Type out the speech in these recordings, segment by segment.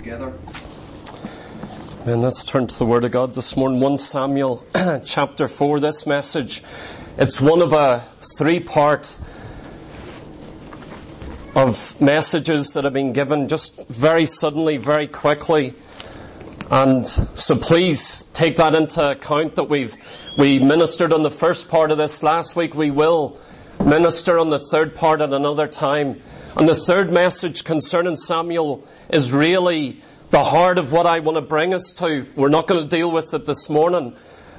together. And let's turn to the Word of God this morning. 1 Samuel chapter 4, this message. It's one of a three-part of messages that have been given just very suddenly, very quickly. And so please take that into account that we ministered on the first part of this last week. We will minister on the third part at another time. And the third message concerning Samuel is really the heart of what I want to bring us to. We're not going to deal with it this morning.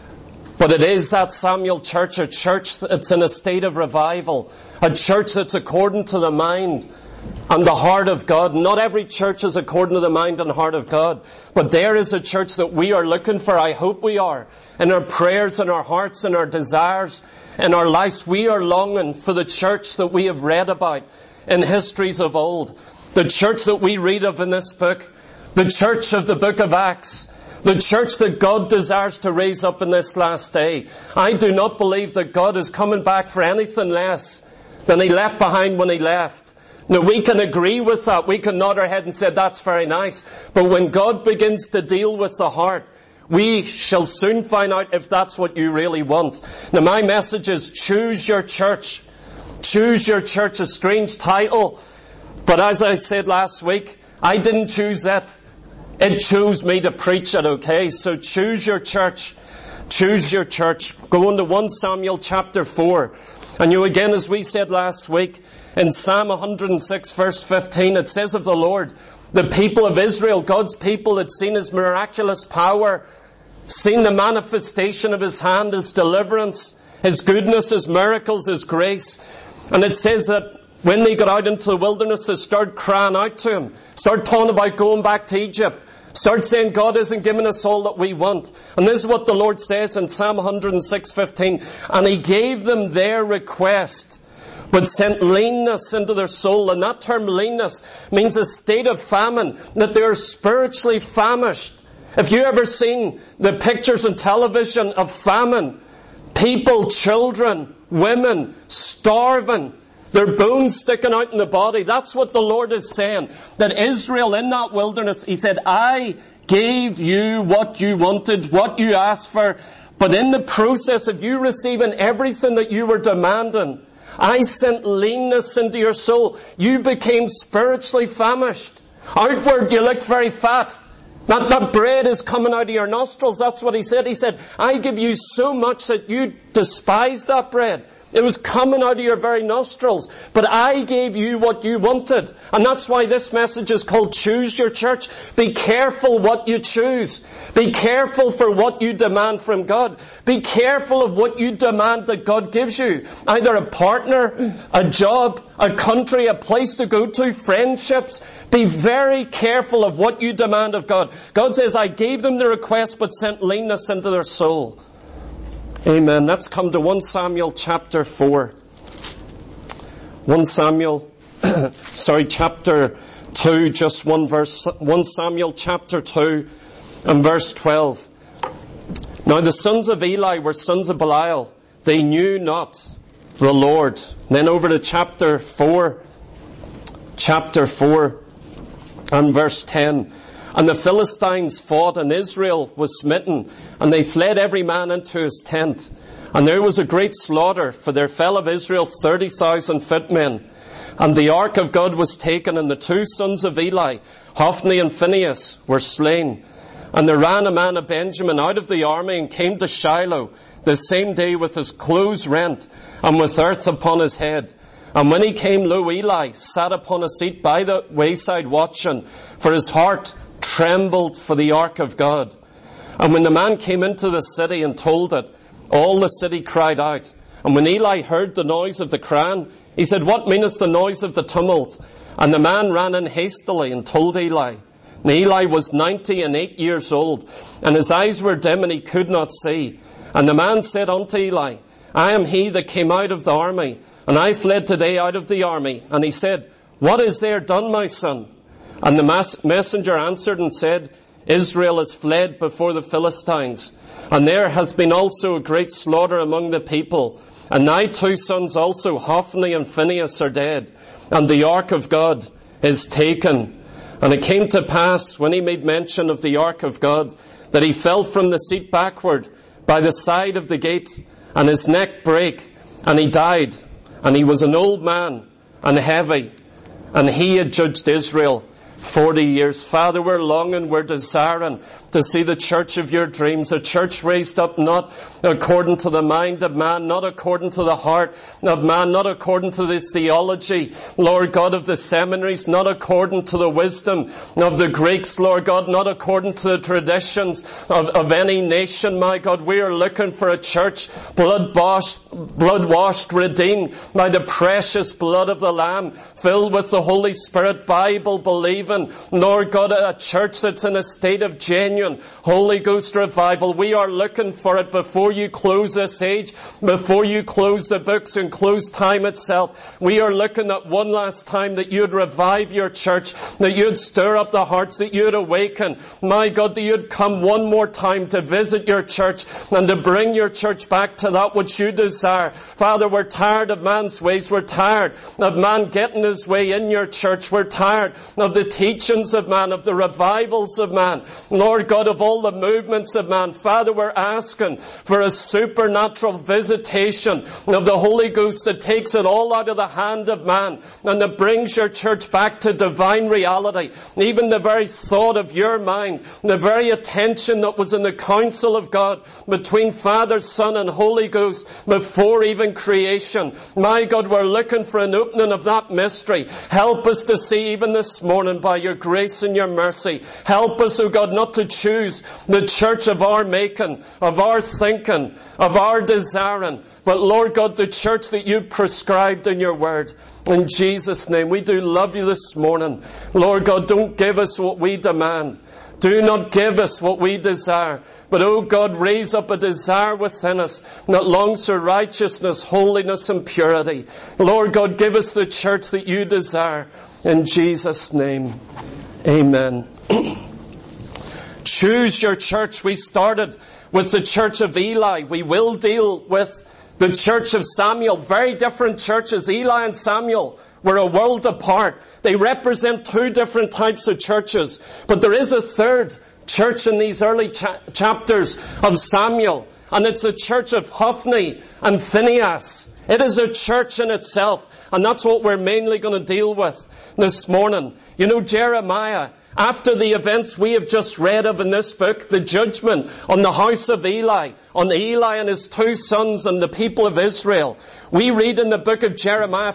But it is that Samuel church, a church that's in a state of revival. A church that's according to the mind and the heart of God. Not every church is according to the mind and heart of God. But there is a church that we are looking for. I hope we are. In our prayers, in our hearts, in our desires, in our lives, we are longing for the church that we have read about in histories of old. The church that we read of in this book. The church of the book of Acts. The church that God desires to raise up in this last day. I do not believe that God is coming back for anything less than He left behind when He left. Now we can agree with that. We can nod our head and say that's very nice. But when God begins to deal with the heart, we shall soon find out if that's what you really want. Now my message is choose your church. Choose your church, a strange title. But as I said last week, I didn't choose that. It chose me to preach it, okay? So choose your church. Choose your church. Go on to 1 Samuel chapter 4. And you again, as we said last week, in Psalm 106 verse 15, it says of the Lord, the people of Israel, God's people had seen His miraculous power, seen the manifestation of His hand, His deliverance, His goodness, His miracles, His grace. And it says that when they got out into the wilderness, they started crying out to Him. Started talking about going back to Egypt. Started saying, God isn't giving us all that we want. And this is what the Lord says in Psalm 106:15. And He gave them their request, but sent leanness into their soul. And that term leanness means a state of famine, that they are spiritually famished. If you ever seen the pictures on television of famine, people, children, women, starving, their bones sticking out in the body. That's what the Lord is saying. That Israel in that wilderness, He said, I gave you what you wanted, what you asked for. But in the process of you receiving everything that you were demanding, I sent leanness into your soul. You became spiritually famished. Outward, you look very fat. That bread is coming out of your nostrils. That's what He said. He said, I give you so much that you despise that bread. It was coming out of your very nostrils. But I gave you what you wanted. And that's why this message is called Choose Your Church. Be careful what you choose. Be careful for what you demand from God. Be careful of what you demand that God gives you. Either a partner, a job, a country, a place to go to, friendships. Be very careful of what you demand of God. God says, I gave them the request but sent leanness into their soul. Amen. Let's come to 1 Samuel chapter 4. 1 Samuel, chapter 2, just one verse. 1 Samuel chapter 2 and verse 12. Now the sons of Eli were sons of Belial. They knew not the Lord. Then over to chapter 4 and verse 10. And the Philistines fought, and Israel was smitten, and they fled every man into his tent. And there was a great slaughter, for there fell of Israel 30,000 footmen. And the ark of God was taken, and the two sons of Eli, Hophni and Phinehas, were slain. And there ran a man of Benjamin out of the army, and came to Shiloh the same day with his clothes rent, and with earth upon his head. And when he came, lo, Eli sat upon a seat by the wayside watching, for his heart trembled for the ark of God. And when the man came into the city and told it, all the city cried out. And when Eli heard the noise of the crying, he said, what meaneth the noise of the tumult? And the man ran in hastily and told Eli. And Eli was 98 years old, and his eyes were dim, and he could not see. And the man said unto Eli, I am he that came out of the army, and I fled today out of the army. And he said, what is there done, my son? And the messenger answered and said, Israel has fled before the Philistines, and there has been also a great slaughter among the people. And thy two sons also, Hophni and Phinehas, are dead, and the ark of God is taken. And it came to pass, when he made mention of the ark of God, that he fell from the seat backward by the side of the gate, and his neck brake, and he died. And he was an old man and heavy, and he had judged Israel 40 years. Father, we're longing, we're desiring to see the church of your dreams, a church raised up not according to the mind of man, not according to the heart of man, not according to the theology, Lord God, of the seminaries, not according to the wisdom of the Greeks, Lord God, not according to the traditions of any nation, my God. We are looking for a church blood-washed, redeemed by the precious blood of the Lamb, filled with the Holy Spirit, Bible-believing, Lord God, a church that's in a state of genuine Holy Ghost revival. We are looking for it before you close this age, before you close the books and close time itself. We are looking at one last time that you'd revive your church, that you'd stir up the hearts, that you'd awaken. My God, that you'd come one more time to visit your church and to bring your church back to that which you desire. Father, we're tired of man's ways. We're tired of man getting his way in your church. We're tired of the teachings of man, of the revivals of man. Lord God, of all the movements of man. Father, we're asking for a supernatural visitation of the Holy Ghost that takes it all out of the hand of man and that brings your church back to divine reality. Even the very thought of your mind, the very attention that was in the counsel of God between Father, Son, and Holy Ghost before even creation. My God, we're looking for an opening of that mystery. Help us to see even this morning by your grace and your mercy. Help us, O God, not to choose the church of our making, of our thinking, of our desiring, but Lord God, the church that you prescribed in your word. In Jesus' name, we do love you this morning. Lord God, don't give us what we demand. Do not give us what we desire. But, oh God, raise up a desire within us that longs for righteousness, holiness, and purity. Lord God, give us the church that you desire. In Jesus' name, amen. Choose your church. We started with the church of Eli. We will deal with the church of Samuel. Very different churches. Eli and Samuel were a world apart. They represent two different types of churches. But there is a third church in these early chapters of Samuel. And it's a church of Hophni and Phinehas. It is a church in itself. And that's what we're mainly going to deal with this morning. You know, Jeremiah, after the events we have just read of in this book, the judgment on the house of Eli, on Eli and his two sons and the people of Israel, we read in the book of Jeremiah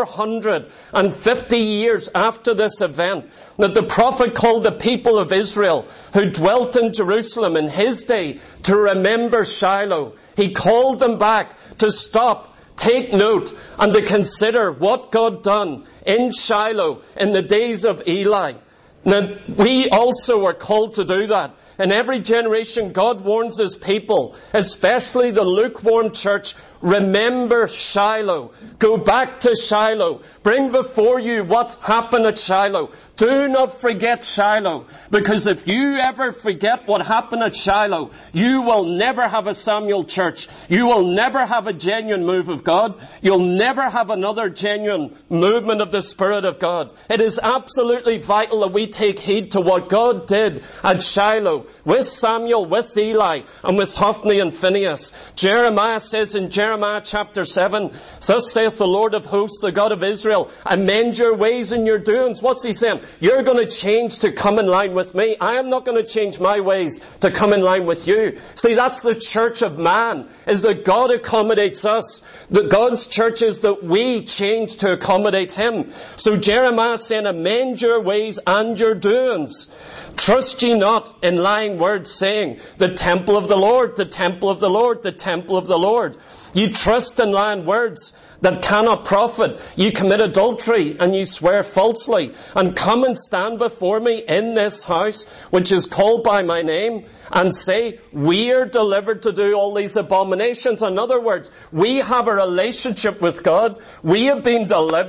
450 years after this event that the prophet called the people of Israel who dwelt in Jerusalem in his day to remember Shiloh. He called them back to stop, take note, and to consider what God done in Shiloh in the days of Eli. Now, we also are called to do that. In every generation, God warns his people, especially the lukewarm church, remember Shiloh. Go back to Shiloh. Bring before you what happened at Shiloh. Do not forget Shiloh, because if you ever forget what happened at Shiloh, you will never have a Samuel church. You will never have a genuine move of God. You'll never have another genuine movement of the Spirit of God. It is absolutely vital that we take heed to what God did at Shiloh with Samuel, with Eli, and with Hophni and Phinehas. Jeremiah says in Jeremiah chapter 7, thus saith the Lord of hosts, the God of Israel, amend your ways and your doings. What's he saying? You're going to change to come in line with me. I am not going to change my ways to come in line with you. See, that's the church of man, is that God accommodates us. That God's church is that we change to accommodate him. So Jeremiah saying, amend your ways and your doings. Trust ye not in lying words, saying, the temple of the Lord, the temple of the Lord, the temple of the Lord. You trust in lying words that cannot profit. You commit adultery and you swear falsely, and come and stand before me in this house, which is called by my name, and say, we are delivered to do all these abominations. In other words, we have a relationship with God. We have been delivered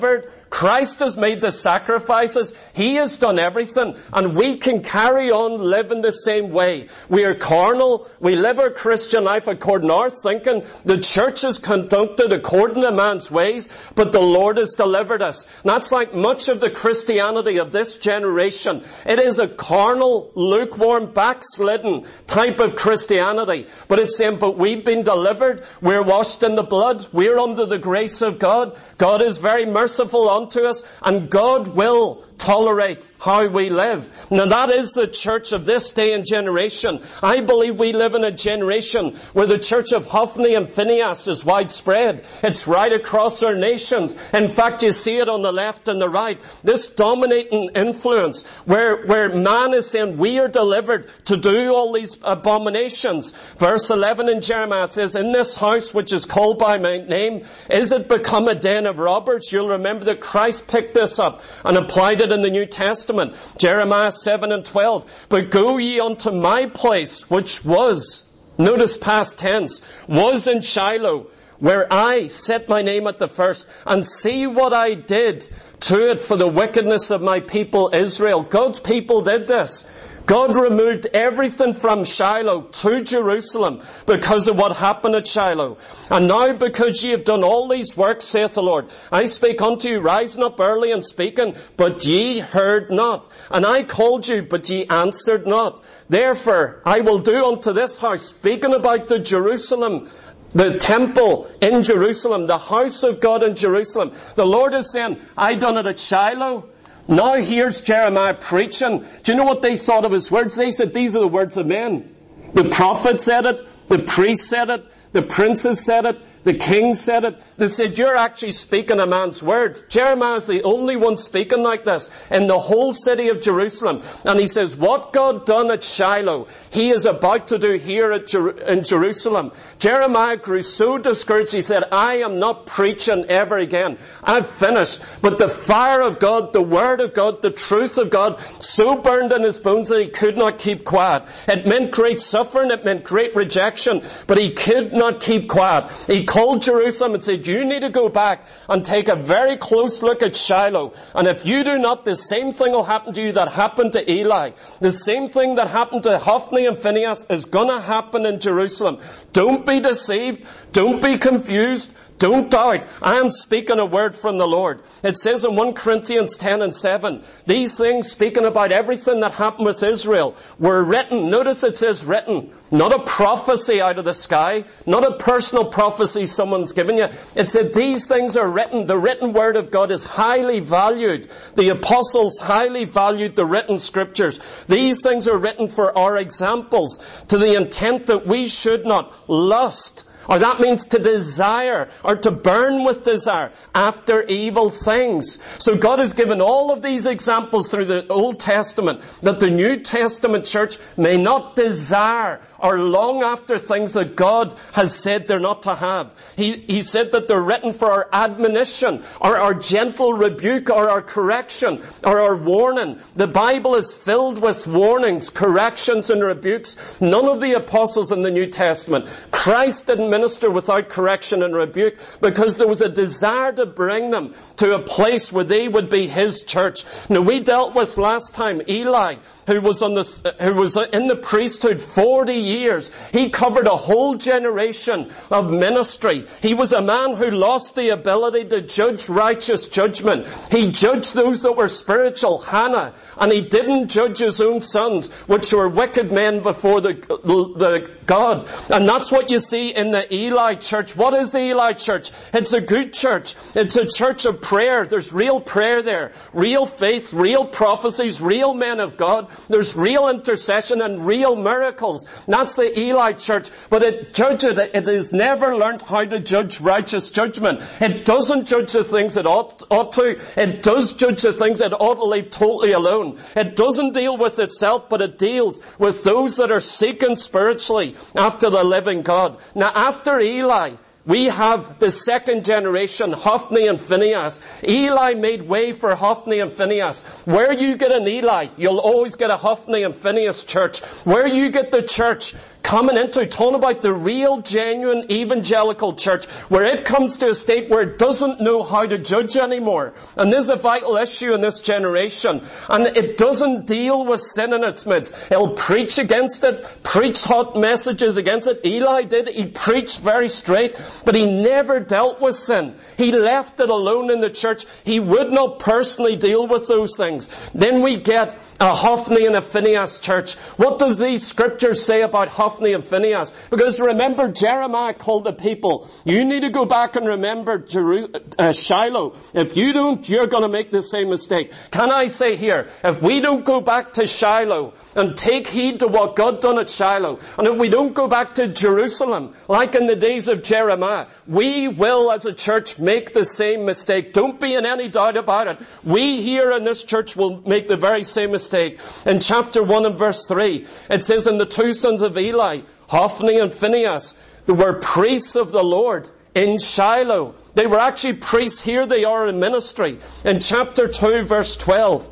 Christ has made the sacrifices. He has done everything. And we can carry on living the same way. We are carnal. We live our Christian life according to our thinking. The church is conducted according to man's ways, but the Lord has delivered us. And that's like much of the Christianity of this generation. It is a carnal, lukewarm, backslidden type of Christianity. But it's saying, but we've been delivered. We're washed in the blood. We're under the grace of God. God is very merciful unto us, and God will tolerate how we live. Now that is the church of this day and generation. I believe we live in a generation where the church of Hophni and Phinehas is widespread. It's right across our nations. In fact, you see it on the left and the right. This dominating influence where man is saying we are delivered to do all these abominations. Verse 11 in Jeremiah says, in this house which is called by my name, is it become a den of robbers? You'll remember that Christ picked this up and applied it in the New Testament. Jeremiah 7 and 12. But go ye unto my place, which was, notice past tense, was in Shiloh, where I set my name at the first, and see what I did to it for the wickedness of my people Israel. God's people did this. God removed everything from Shiloh to Jerusalem because of what happened at Shiloh. And now because ye have done all these works, saith the Lord, I spake unto you, rising up early and speaking, but ye heard not. And I called you, but ye answered not. Therefore I will do unto this house, speaking about the Jerusalem, the temple in Jerusalem, the house of God in Jerusalem. The Lord is saying, I done it at Shiloh. Now here's Jeremiah preaching. Do you know what they thought of his words? They said, these are the words of men. The prophet said it. The priest said it. The princes said it. The king said it. They said, you're actually speaking a man's words. Jeremiah is the only one speaking like this in the whole city of Jerusalem. And he says, what God done at Shiloh, he is about to do here in Jerusalem. Jeremiah grew so discouraged, he said, I am not preaching ever again. I've finished. But the fire of God, the word of God, the truth of God, so burned in his bones that he could not keep quiet. It meant great suffering. It meant great rejection. But he could not keep quiet. He called Jerusalem and said, you need to go back and take a very close look at Shiloh. And if you do not, the same thing will happen to you that happened to Eli. The same thing that happened to Hophni and Phinehas is going to happen in Jerusalem. Don't be deceived. Don't be confused. Don't doubt. I am speaking a word from the Lord. It says in 1 Corinthians 10 and 7, these things, speaking about everything that happened with Israel, were written. Notice it says written. Not a prophecy out of the sky. Not a personal prophecy someone's given you. It said these things are written. The written word of God is highly valued. The apostles highly valued the written scriptures. These things are written for our examples, to the intent that we should not lust, or that means to desire, or to burn with desire after evil things. So God has given all of these examples through the Old Testament, that the New Testament church may not desire or long after things that God has said they're not to have. He said that they're written for our admonition, or our gentle rebuke, or our correction, or our warning. The Bible is filled with warnings, corrections, and rebukes. None of the apostles in the New Testament, Christ didn't minister without correction and rebuke, because there was a desire to bring them to a place where they would be his church. Now, we dealt with last time Eli, who was in the priesthood 40 years. He covered a whole generation of ministry. He was a man who lost the ability to judge righteous judgment. He judged those that were spiritual, Hannah, and he didn't judge his own sons, which were wicked men before the God. And that's what you see in the Eli church. What is the Eli church? It's a good church. It's a church of prayer. There's real prayer there. Real faith, real prophecies, real men of God. There's real intercession and real miracles. That's the Eli church. But it has never learned how to judge righteous judgment. It doesn't judge the things it ought to. It does judge the things it ought to leave totally alone. It doesn't deal with itself, but it deals with those that are seeking spiritually after the living God. Now, after Eli, we have the second generation, Hophni and Phinehas. Eli made way for Hophni and Phinehas. Where you get an Eli, you'll always get a Hophni and Phinehas church. Where you get the church coming into, talking about the real, genuine evangelical church, where it comes to a state where it doesn't know how to judge anymore. And this is a vital issue in this generation. And it doesn't deal with sin in its midst. It'll preach against it, preach hot messages against it. Eli did. He preached very straight, but he never dealt with sin. He left it alone in the church. He would not personally deal with those things. Then we get a Hophni and a Phinehas church. What does these scriptures say about Hophni and Phinehas? Because remember, Jeremiah called the people, you need to go back and remember Shiloh. If you don't, you're going to make the same mistake. Can I say here, if we don't go back to Shiloh and take heed to what God done at Shiloh, and if we don't go back to Jerusalem, like in the days of Jeremiah, we will as a church make the same mistake. Don't be in any doubt about it. We here in this church will make the very same mistake. In chapter 1 and verse 3, it says, and the two sons of Eli, Hophni and Phinehas, they were priests of the Lord in Shiloh. They were actually priests. Here they are in ministry. In chapter 2 verse 12,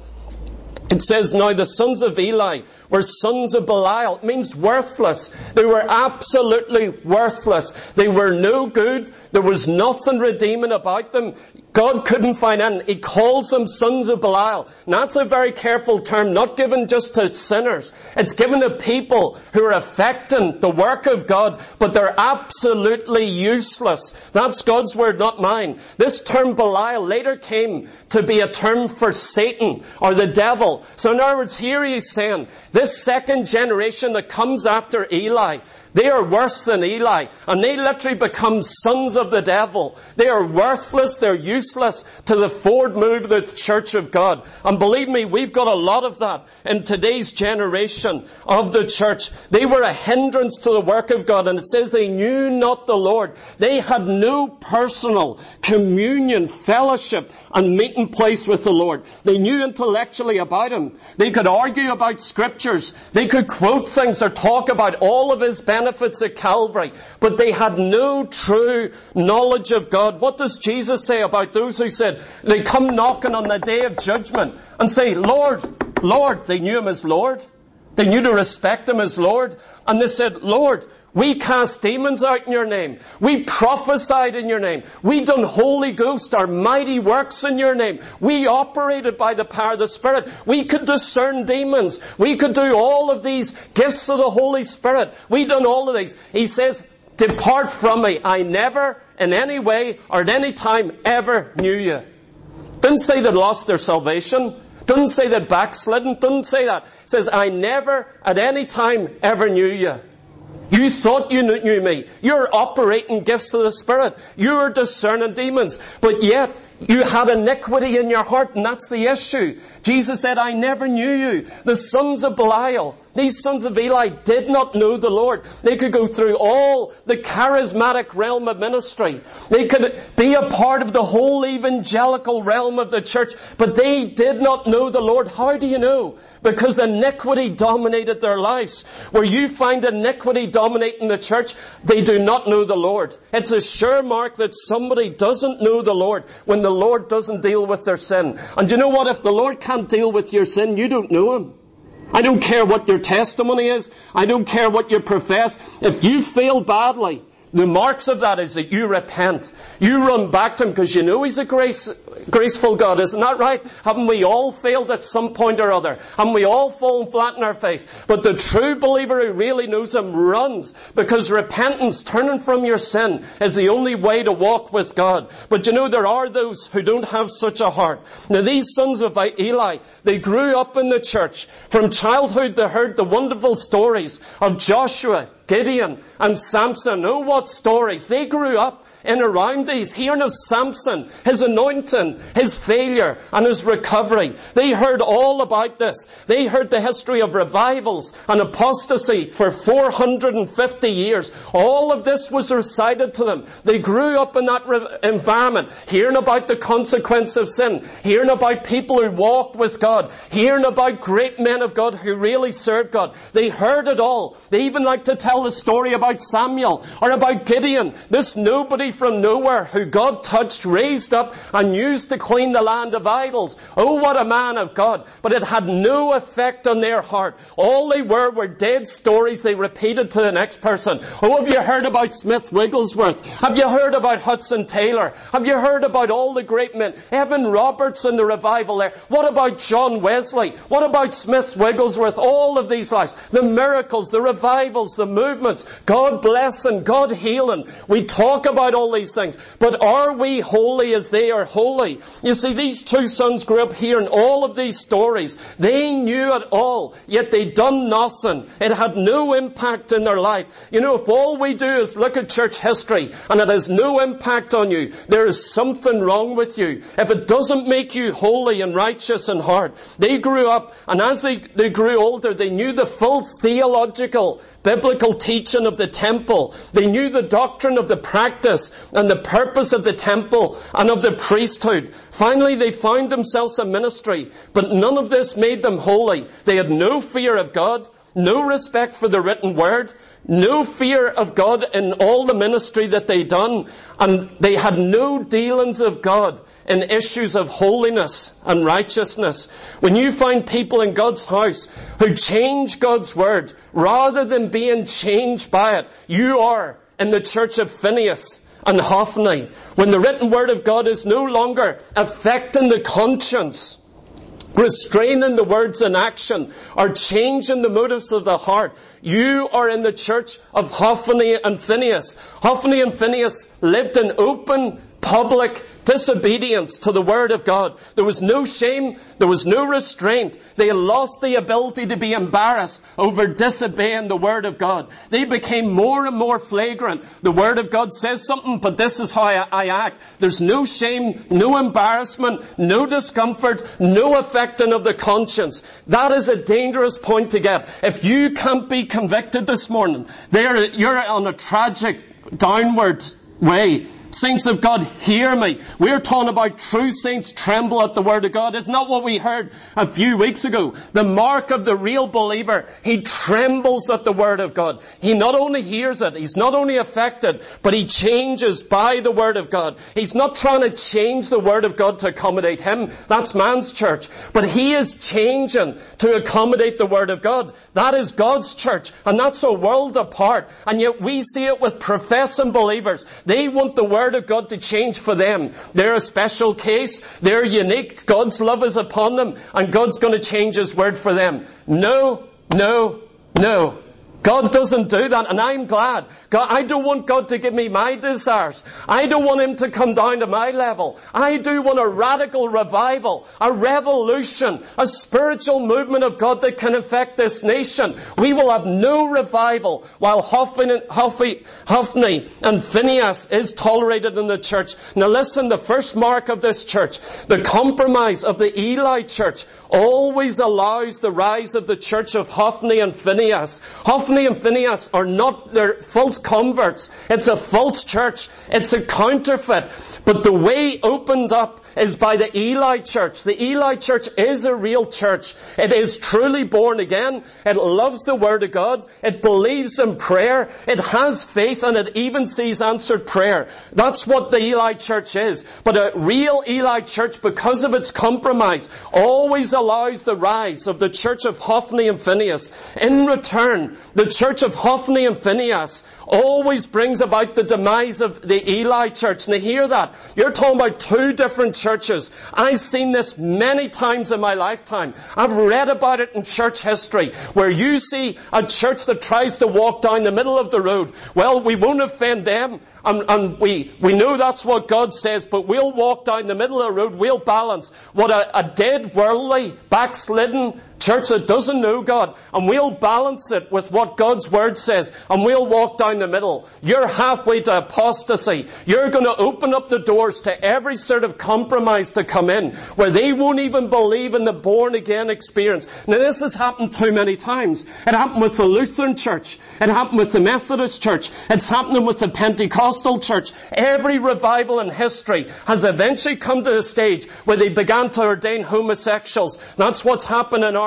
it says, now the sons of Eli were sons of Belial. It means worthless. They were absolutely worthless. They were no good. There was nothing redeeming about them. God couldn't find any. He calls them sons of Belial. And that's a very careful term, not given just to sinners. It's given to people who are affecting the work of God, but they're absolutely useless. That's God's word, not mine. This term Belial later came to be a term for Satan or the devil. So in other words, here he's saying, this second generation that comes after Eli, they are worse than Eli, and they literally become sons of the devil. They are worthless, they're useless to the forward move of the church of God. And believe me, we've got a lot of that in today's generation of the church. They were a hindrance to the work of God, and it says they knew not the Lord. They had no personal communion, fellowship, and meeting place with the Lord. They knew intellectually about Him. They could argue about scriptures. They could quote things or talk about all of His benefits at Calvary, but they had no true knowledge of God. What does Jesus say about those who said, they come knocking on the day of judgment and say, Lord, Lord? They knew Him as Lord. They knew to respect Him as Lord. And they said, Lord, we cast demons out in your name. We prophesied in your name. We done Holy Ghost, our mighty works in your name. We operated by the power of the Spirit. We could discern demons. We could do all of these gifts of the Holy Spirit. We done all of these. He says, depart from me. I never in any way or at any time ever knew you. Didn't say they lost their salvation. Doesn't say that backslidden. Doesn't say that. It says, I never at any time ever knew you. You thought you knew me. You're operating gifts of the Spirit. You're discerning demons. But yet, you had iniquity in your heart, and that's the issue. Jesus said, I never knew you. The sons of Belial, these sons of Eli, did not know the Lord. They could go through all the charismatic realm of ministry. They could be a part of the whole evangelical realm of the church, but they did not know the Lord. How do you know? Because iniquity dominated their lives. Where you find iniquity dominating the church, they do not know the Lord. It's a sure mark that somebody doesn't know the Lord when the Lord doesn't deal with their sin. And you know what? If the Lord can't deal with your sin, you don't know Him. I don't care what your testimony is. I don't care what you profess. If you fail badly, the marks of that is that you repent. You run back to Him because you know He's a graceful God. Isn't that right? Haven't we all failed at some point or other? Haven't we all fallen flat in our face? But the true believer who really knows Him runs, because repentance, turning from your sin, is the only way to walk with God. But you know, there are those who don't have such a heart. Now these sons of Eli, they grew up in the church. From childhood they heard the wonderful stories of Joshua, Gideon, and Samson. Oh, what stories. They grew up in around these, hearing of Samson, his anointing, his failure, and his recovery. They heard all about this. They heard the history of revivals and apostasy for 450 years. All of this was recited to them. They grew up in that environment, hearing about the consequence of sin, hearing about people who walked with God, hearing about great men of God who really served God. They heard it all. They even like to tell the story about Samuel or about Gideon, this nobody from nowhere who God touched, raised up, and used to clean the land of idols. Oh, what a man of God. But it had no effect on their heart. All they were dead stories they repeated to the next person. Oh, have you heard about Smith Wigglesworth? Have you heard about Hudson Taylor? Have you heard about all the great men? Evan Roberts in the revival there. What about John Wesley? What about Smith Wigglesworth? All of these lives. The miracles, the revivals, the movements. God blessing, God healing. We talk about all these things. But are we holy as they are holy? You see, these two sons grew up hearing all of these stories. They knew it all, yet they done nothing. It had no impact in their life. You know, if all we do is look at church history and it has no impact on you, there is something wrong with you. If it doesn't make you holy and righteous in heart. They grew up, and as they grew older, they knew the full theological, biblical teaching of the temple. They knew the doctrine of the practice and the purpose of the temple and of the priesthood. Finally, they found themselves a ministry, but none of this made them holy. They had no fear of God, no respect for the written word, no fear of God in all the ministry that they done, and they had no dealings of God in issues of holiness and righteousness. When you find people in God's house who change God's word rather than being changed by it, you are in the church of Phinehas and Hophni. When the written word of God is no longer affecting the conscience, restraining the words in action, or changing the motives of the heart, you are in the church of Hophni and Phinehas. Hophni and Phinehas lived in open, public disobedience to the word of God. There was no shame. There was no restraint. They lost the ability to be embarrassed over disobeying the word of God. They became more and more flagrant. The word of God says something, but this is how I act. There's no shame, no embarrassment, no discomfort, no affecting of the conscience. That is a dangerous point to get. If you can't be convicted this morning, you're on a tragic downward way. Saints of God, hear me. We're talking about true saints tremble at the word of God. It's not what we heard a few weeks ago. The mark of the real believer, he trembles at the word of God. He not only hears it, he's not only affected, but he changes by the word of God. He's not trying to change the word of God to accommodate him. That's man's church. But he is changing to accommodate the word of God. That is God's church, and that's a world apart. And yet we see it with professing believers. They want the word of God to change for them. They're a special case. They're unique. God's love is upon them, and God's going to change his word for them. No, no, no. God doesn't do that, and I'm glad. I don't want God to give me my desires. I don't want him to come down to my level. I do want a radical revival, a revolution, a spiritual movement of God that can affect this nation. We will have no revival while Hophni and Phinehas is tolerated in the church. Now listen, the first mark of this church, the compromise of the Eli church, always allows the rise of the church of Hophni and Phinehas. Hophni and Phinehas are not, they're false converts. It's a false church. It's a counterfeit. But the way opened up is by the Eli church. The Eli church is a real church. It is truly born again. It loves the word of God. It believes in prayer. It has faith, and it even sees answered prayer. That's what the Eli church is. But a real Eli church, because of its compromise, always allows the rise of the church of Hophni and Phinehas. In return, the church of Hophni and Phinehas always brings about the demise of the Eli church. Now hear that. You're talking about two different churches. I've seen this many times in my lifetime. I've read about it in church history, where you see a church that tries to walk down the middle of the road. Well, we won't offend them, and we know that's what God says, but we'll walk down the middle of the road, we'll balance what a dead, worldly, backslidden church that doesn't know God, and we'll balance it with what God's word says, and we'll walk down the middle. You're halfway to apostasy. You're going to open up the doors to every sort of compromise to come in, where they won't even believe in the born again experience. Now this has happened too many times. It happened with the Lutheran church. It happened with the Methodist church. It's happening with the Pentecostal church. Every revival in history has eventually come to the stage where they began to ordain homosexuals. That's what's happened in our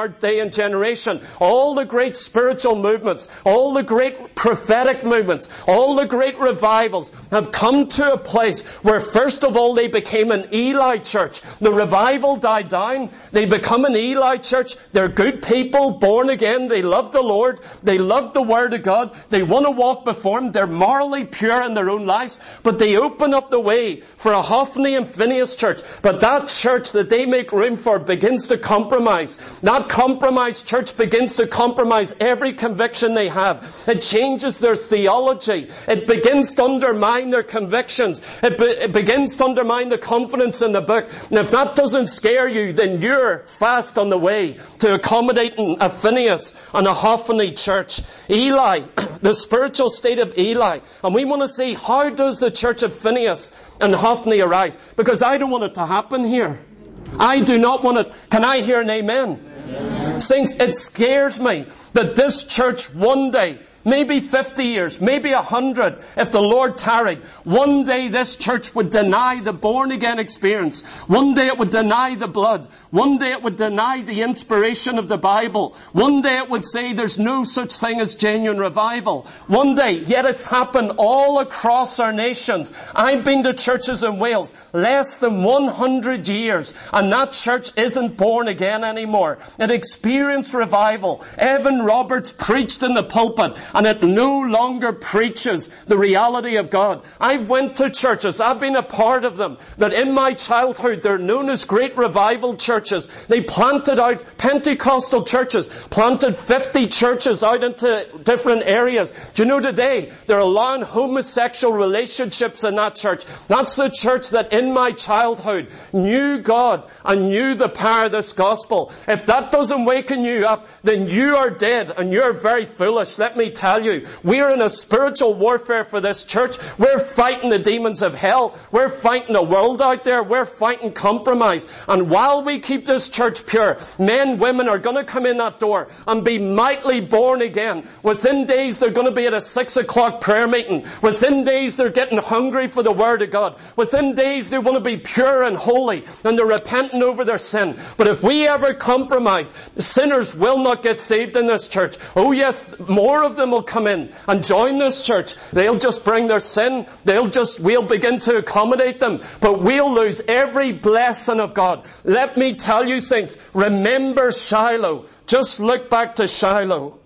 our day and generation. All the great spiritual movements, all the great prophetic movements, all the great revivals have come to a place where first of all they became an Eli church. The revival died down. They become an Eli church. They're good people, born again. They love the Lord. They love the Word of God. They want to walk before Him. They're morally pure in their own lives. But they open up the way for a Hophni and Phinehas church. But that church that they make room for begins to compromise. That compromised church begins to compromise every conviction they have. It changes their theology. It begins to undermine their convictions. It begins to undermine the confidence in the book. And if that doesn't scare you, then you're fast on the way to accommodating a Phinehas and a Hophni church. Eli, the spiritual state of Eli. And we want to see, how does the church of Phinehas and Hophni arise? Because I don't want it to happen here. I do not want it. Can I hear an amen? Amen. Saints, it scares me that this church one day, maybe 50 years, maybe 100, if the Lord tarried, one day this church would deny the born-again experience. One day it would deny the blood. One day it would deny the inspiration of the Bible. One day it would say there's no such thing as genuine revival. One day, yet it's happened all across our nations. I've been to churches in Wales, less than 100 years, and that church isn't born again anymore. It experienced revival. Evan Roberts preached in the pulpit, and it no longer preaches the reality of God. I've went to churches, I've been a part of them, that in my childhood they're known as great revival churches. They planted out Pentecostal churches, planted 50 churches out into different areas. Do you know today they're allowing homosexual relationships in that church? That's the church that in my childhood knew God and knew the power of this gospel. If that doesn't waken you up, then you are dead and you're very foolish. Let me tell you, we're in a spiritual warfare for this church. We're fighting the demons of hell. We're fighting the world out there. We're fighting compromise. And while we keep this church pure, men, women are going to come in that door and be mightily born again. Within days they're going to be at a 6 o'clock prayer meeting. Within days they're getting hungry for the Word of God. Within days they want to be pure and holy and they're repenting over their sin. But if we ever compromise, sinners will not get saved in this church. Oh yes, more of them will come in and join this church. They'll just bring their sin. We'll begin to accommodate them. But we'll lose every blessing of God. Let me tell you, saints, remember Shiloh. Just look back to Shiloh.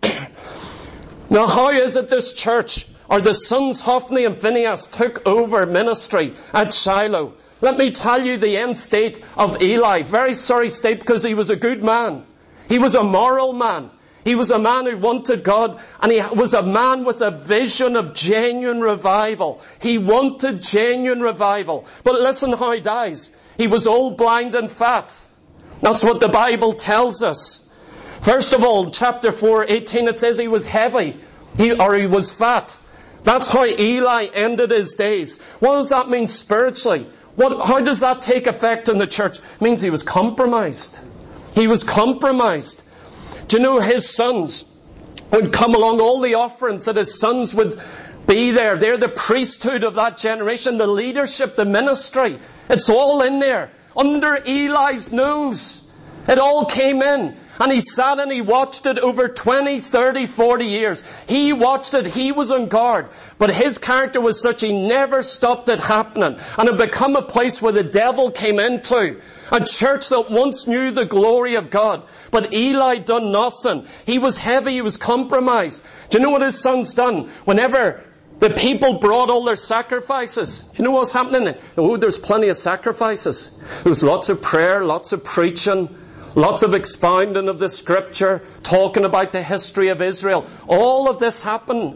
Now, how is it this church, or the sons Hophni and Phinehas, took over ministry at Shiloh? Let me tell you the end state of Eli. Very sorry state, because he was a good man. He was a moral man. He was a man who wanted God, and he was a man with a vision of genuine revival. He wanted genuine revival. But listen how he dies. He was old, blind and fat. That's what the Bible tells us. First of all, chapter 4:18, it says he was heavy. He was fat. That's how Eli ended his days. What does that mean spiritually? How does that take effect in the church? It means he was compromised. He was compromised. Do you know his sons would come along, all the offerings that his sons would be there. They're the priesthood of that generation, the leadership, the ministry. It's all in there. Under Eli's nose. It all came in. And he sat and he watched it over 20, 30, 40 years. He watched it. He was on guard. But his character was such he never stopped it happening. And it became a place where the devil came into. A church that once knew the glory of God. But Eli done nothing. He was heavy. He was compromised. Do you know what his sons done? Whenever the people brought all their sacrifices, do you know what's happening? Oh, there's plenty of sacrifices. There was lots of prayer, lots of preaching, lots of expounding of the scripture, talking about the history of Israel. All of this happened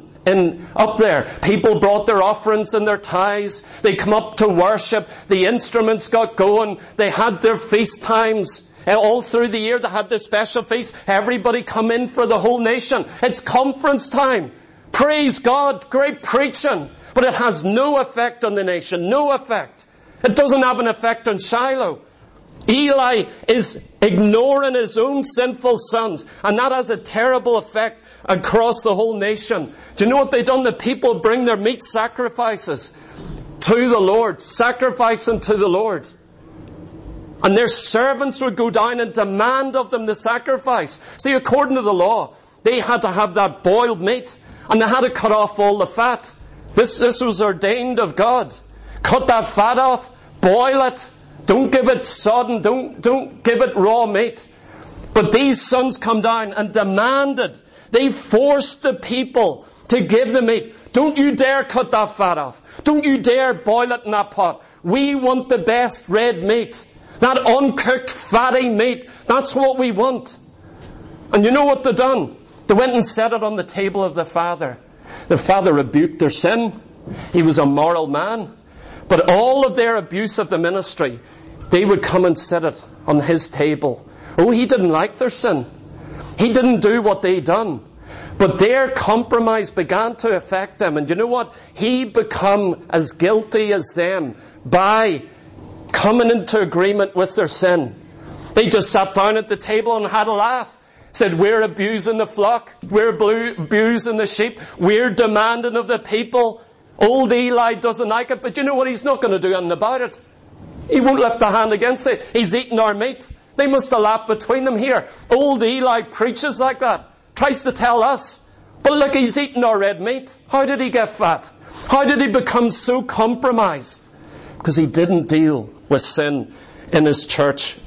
up there. People brought their offerings and their tithes. They come up to worship. The instruments got going. They had their feast times. And all through the year they had this special feast. Everybody come in for the whole nation. It's conference time. Praise God. Great preaching. But it has no effect on the nation. No effect. It doesn't have an effect on Shiloh. Eli is ignoring his own sinful sons, and that has a terrible effect across the whole nation. Do you know what they've done? The people bring their meat sacrifices to the Lord, sacrificing to the Lord. And their servants would go down and demand of them the sacrifice. See, according to the law, they had to have that boiled meat, and they had to cut off all the fat. This was ordained of God. Cut that fat off, boil it. Don't give it sodden, don't give it raw meat. But these sons come down and demanded. They forced the people to give the meat. Don't you dare cut that fat off. Don't you dare boil it in that pot. We want the best red meat. That uncooked, fatty meat. That's what we want. And you know what they done? They went and set it on the table of the father. The father rebuked their sin. He was a moral man. But all of their abuse of the ministry, they would come and set it on his table. Oh, he didn't like their sin. He didn't do what they done. But their compromise began to affect them. And you know what? He became as guilty as them by coming into agreement with their sin. They just sat down at the table and had a laugh. Said, we're abusing the flock. We're abusing the sheep. We're demanding of the people. Old Eli doesn't like it, but you know what? He's not going to do anything about it. He won't lift a hand against it. He's eating our meat. They must have laughed between them here. Old Eli preaches like that. Tries to tell us. But look, he's eating our red meat. How did he get fat? How did he become so compromised? Because he didn't deal with sin in his church.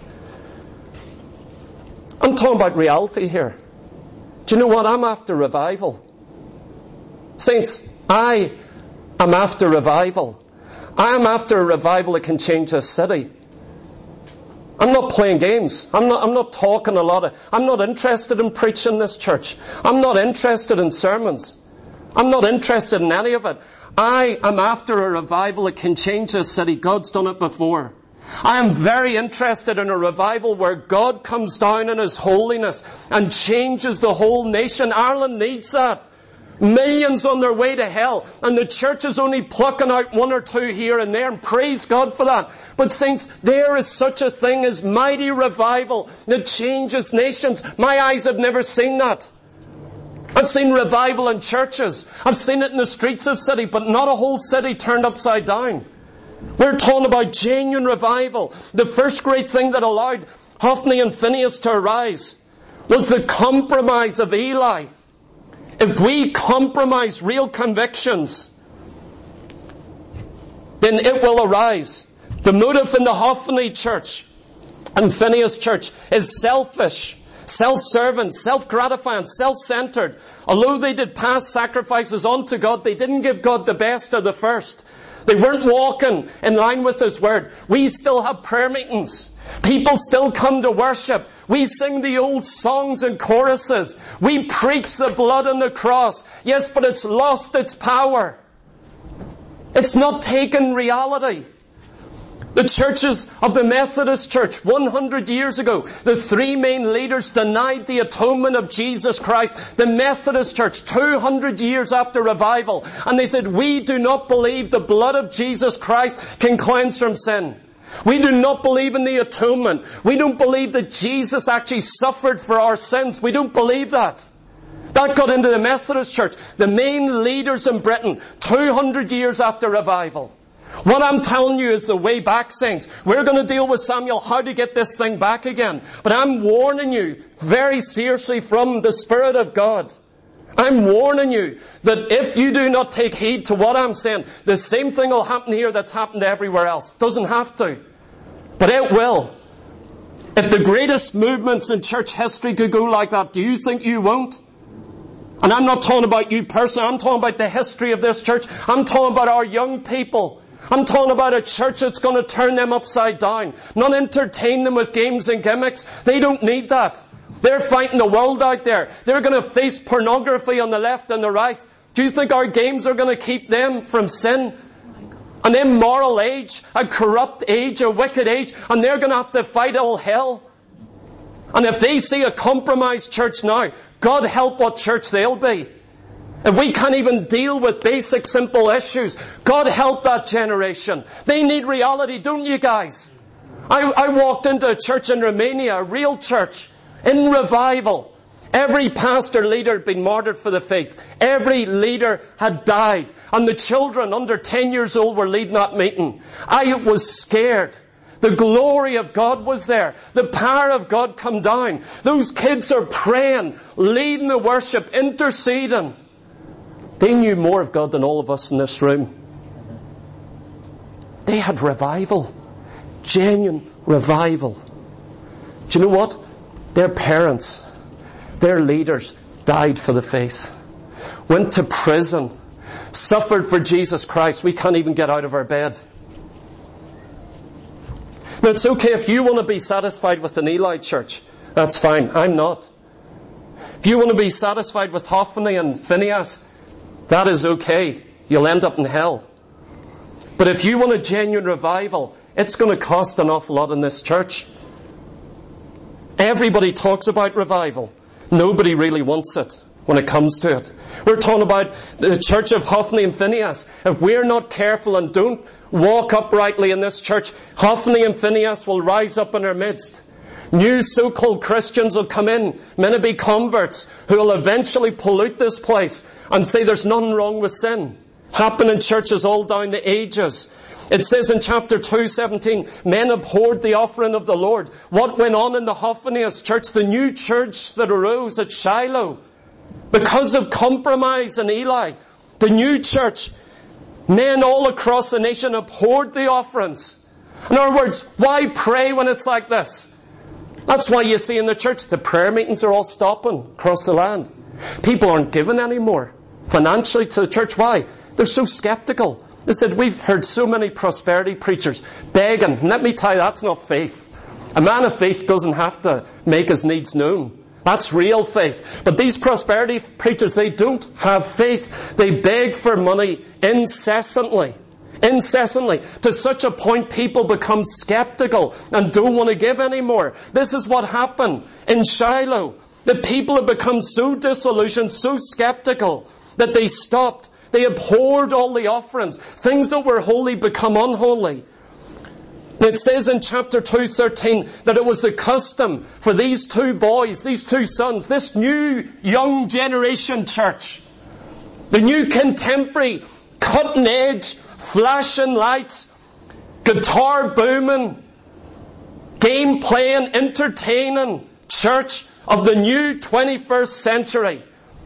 I'm talking about reality here. Do you know what? I'm after revival. Saints, I am after revival. I am after a revival that can change this city. I'm not playing games. I'm not talking a lot I'm not interested in preaching this church. I'm not interested in sermons. I'm not interested in any of it. I am after a revival that can change this city. God's done it before. I am very interested in a revival where God comes down in His holiness and changes the whole nation. Ireland needs that. Millions on their way to hell, and the church is only plucking out one or two here and there, and praise God for that. But saints, there is such a thing as mighty revival that changes nations. My eyes have never seen that. I've seen revival in churches. I've seen it in the streets of city, but not a whole city turned upside down. We're talking about genuine revival. The first great thing that allowed Hophni and Phinehas to arise was the compromise of Eli. If we compromise real convictions, then it will arise. The motive in the Hophni church and Phinehas church is selfish, self-serving, self-gratifying, self-centered. Although they did past sacrifices unto God, they didn't give God the best or the first. They weren't walking in line with His Word. We still have prayer meetings. People still come to worship. We sing the old songs and choruses. We preach the blood on the cross. Yes, but it's lost its power. It's not taken reality. The churches of the Methodist Church 100 years ago, the three main leaders denied the atonement of Jesus Christ. The Methodist Church 200 years after revival, and they said, we do not believe the blood of Jesus Christ can cleanse from sin. We do not believe in the atonement. We don't believe that Jesus actually suffered for our sins. We don't believe that. That got into the Methodist Church, the main leaders in Britain 200 years after revival. What I'm telling you is the way back, saints. We're going to deal with Samuel, how to get this thing back again. But I'm warning you very seriously from the Spirit of God. I'm warning you that if you do not take heed to what I'm saying, the same thing will happen here that's happened everywhere else. Doesn't have to. But it will. If the greatest movements in church history could go like that, do you think you won't? And I'm not talking about you personally. I'm talking about the history of this church. I'm talking about our young people. I'm talking about a church that's going to turn them upside down. Not entertain them with games and gimmicks. They don't need that. They're fighting the world out there. They're going to face pornography on the left and the right. Do you think our games are going to keep them from sin? An immoral age, a corrupt age, a wicked age, and they're going to have to fight all hell. And if they see a compromised church now, God help what church they'll be. If we can't even deal with basic, simple issues, God help that generation. They need reality, don't you guys? I walked into a church in Romania, a real church, in revival. Every pastor leader had been martyred for the faith. Every leader had died. And the children under 10 years old were leading that meeting. I was scared. The glory of God was there. The power of God come down. Those kids are praying, leading the worship, interceding. They knew more of God than all of us in this room. They had revival. Genuine revival. Do you know what? Their parents, their leaders died for the faith. Went to prison. Suffered for Jesus Christ. We can't even get out of our bed. Now it's okay if you want to be satisfied with an Eli church. That's fine. I'm not. If you want to be satisfied with Hophni and Phinehas, that is okay. You'll end up in hell. But if you want a genuine revival, it's going to cost an awful lot in this church. Everybody talks about revival. Nobody really wants it when it comes to it. We're talking about the church of Hophni and Phinehas. If we're not careful and don't walk uprightly in this church, Hophni and Phinehas will rise up in our midst. New so-called Christians will come in, many be converts, who will eventually pollute this place and say there's nothing wrong with sin. Happened in churches all down the ages. It says in chapter 2:17, men abhorred the offering of the Lord. What went on in the Hophnius church, the new church that arose at Shiloh? Because of compromise in Eli, the new church, men all across the nation abhorred the offerings. In other words, why pray when it's like this? That's why you see in the church, the prayer meetings are all stopping across the land. People aren't giving anymore financially to the church. Why? They're so skeptical. They said, we've heard so many prosperity preachers begging. Let me tell you, that's not faith. A man of faith doesn't have to make his needs known. That's real faith. But these prosperity preachers, they don't have faith. They beg for money incessantly. Incessantly. To such a point people become skeptical and don't want to give anymore. This is what happened in Shiloh. The people have become so disillusioned, so skeptical, that they stopped. They abhorred all the offerings. Things that were holy become unholy. It says in chapter 2:13 that it was the custom for these two boys, these two sons, this new young generation church, the new contemporary, cutting edge, flashing lights, guitar booming, game playing, entertaining church of the new 21st century.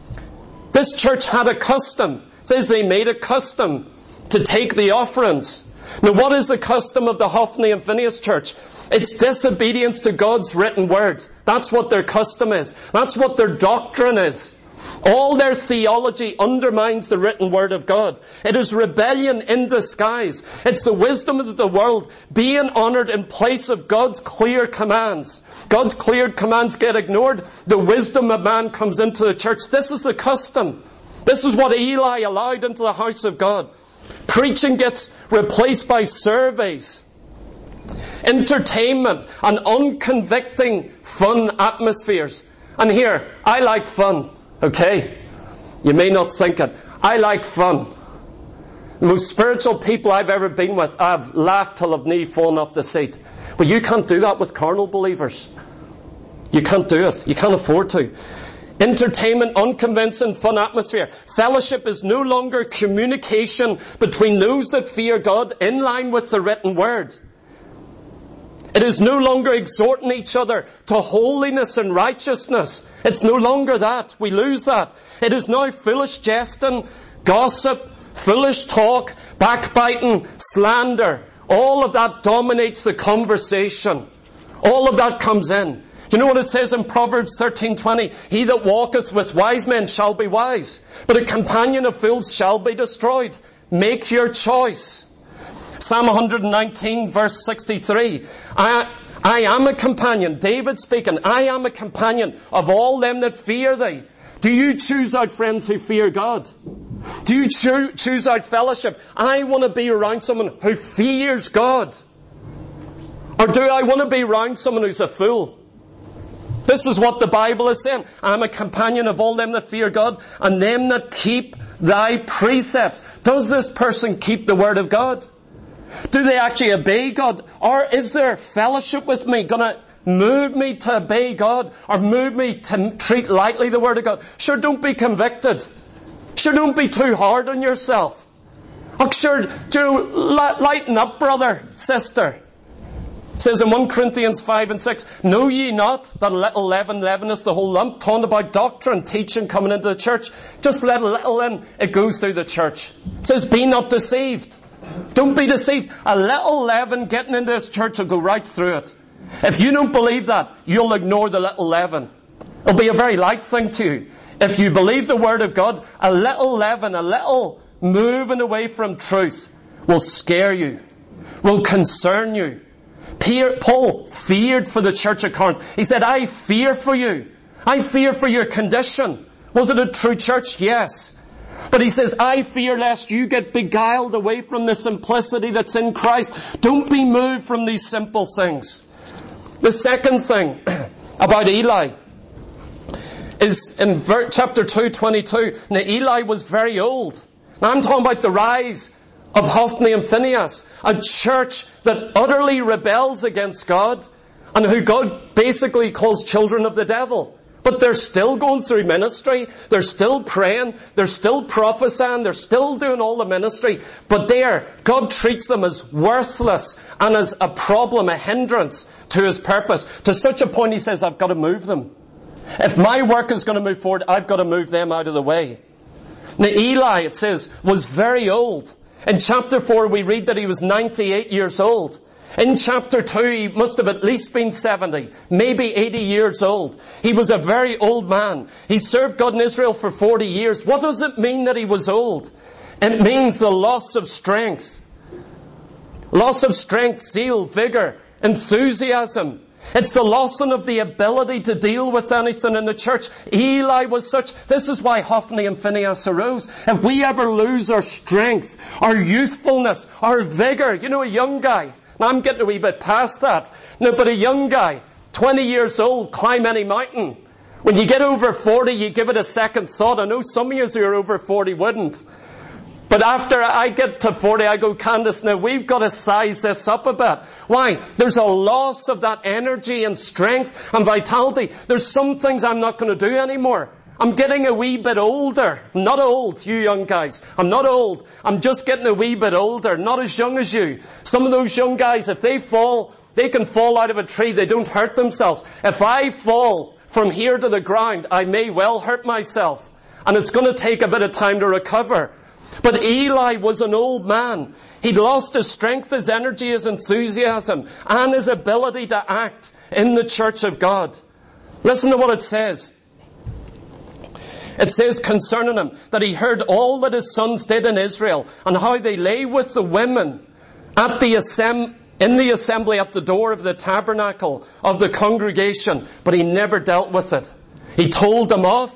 This church had a custom. It says they made a custom to take the offerings. Now what is the custom of the Hophni and Phinehas church? It's disobedience to God's written word. That's what their custom is. That's what their doctrine is. All their theology undermines the written word of God. It is rebellion in disguise. It's the wisdom of the world being honored in place of God's clear commands. God's clear commands get ignored. The wisdom of man comes into the church. This is the custom. This is what Eli allowed into the house of God. Preaching gets replaced by surveys, entertainment, and unconvicting fun atmospheres. And here, I like fun, okay? You may not think it. I like fun. The most spiritual people I've ever been with, I've laughed till I've nearly fallen off the seat. But you can't do that with carnal believers. You can't do it. You can't afford to. Entertainment, unconvincing, fun atmosphere. Fellowship is no longer communication between those that fear God in line with the written word. It is no longer exhorting each other to holiness and righteousness. It's no longer that. We lose that. It is now foolish jesting, gossip, foolish talk, backbiting, slander. All of that dominates the conversation. All of that comes in. Do you know what it says in Proverbs 13:20? He that walketh with wise men shall be wise, but a companion of fools shall be destroyed. Make your choice. Psalm 119 verse 63. I am a companion. David speaking. I am a companion of all them that fear thee. Do you choose out friends who fear God? Do you choose out fellowship? I want to be around someone who fears God. Or do I want to be around someone who's a fool? This is what the Bible is saying. I'm a companion of all them that fear God and them that keep thy precepts. Does this person keep the word of God? Do they actually obey God? Or is their fellowship with me going to move me to obey God or move me to treat lightly the word of God? Sure, don't be convicted. Sure, don't be too hard on yourself. Oh, sure, do lighten up, brother, sister. says in 1 Corinthians 5 and 6, know ye not that a little leaven leaveneth the whole lump? Talking about doctrine, teaching coming into the church. Just let a little in, it goes through the church. It says, be not deceived. Don't be deceived. A little leaven getting into this church will go right through it. If you don't believe that, you'll ignore the little leaven. It'll be a very light thing to you. If you believe the Word of God, a little leaven, a little moving away from truth will scare you, will concern you. Paul feared for the church of Corinth. He said, I fear for you. I fear for your condition. Was it a true church? Yes. But he says, I fear lest you get beguiled away from the simplicity that's in Christ. Don't be moved from these simple things. The second thing about Eli is in chapter 2:22. Now Eli was very old. Now I'm talking about the rise of Hophni and Phinehas, a church that utterly rebels against God and who God basically calls children of the devil. But they're still going through ministry, they're still praying, they're still prophesying, they're still doing all the ministry. But God treats them as worthless and as a problem, a hindrance to His purpose. To such a point He says, I've got to move them. If my work is going to move forward, I've got to move them out of the way. Now Eli, it says, was very old. In chapter 4 we read that he was 98 years old. In chapter 2 he must have at least been 70, maybe 80 years old. He was a very old man. He served God in Israel for 40 years. What does it mean that he was old? It means the loss of strength. Loss of strength, zeal, vigor, enthusiasm. It's the lossing of the ability to deal with anything in the church. Eli was such. This is why Hophni and Phinehas arose. If we ever lose our strength, our youthfulness, our vigor, a young guy. Now I'm getting a wee bit past that. No, but a young guy, 20 years old, climb any mountain. When you get over 40, you give it a second thought. I know some of you who are over 40 wouldn't. But after I get to 40, I go, Candace, now we've got to size this up a bit. Why? There's a loss of that energy and strength and vitality. There's some things I'm not going to do anymore. I'm getting a wee bit older. I'm not old, you young guys. I'm not old. I'm just getting a wee bit older, not as young as you. Some of those young guys, if they fall, they can fall out of a tree. They don't hurt themselves. If I fall from here to the ground, I may well hurt myself. And it's going to take a bit of time to recover. But Eli was an old man. He'd lost his strength, his energy, his enthusiasm, and his ability to act in the church of God. Listen to what it says. It says concerning him that he heard all that his sons did in Israel and how they lay with the women in the assembly at the door of the tabernacle of the congregation, but he never dealt with it. He told them off.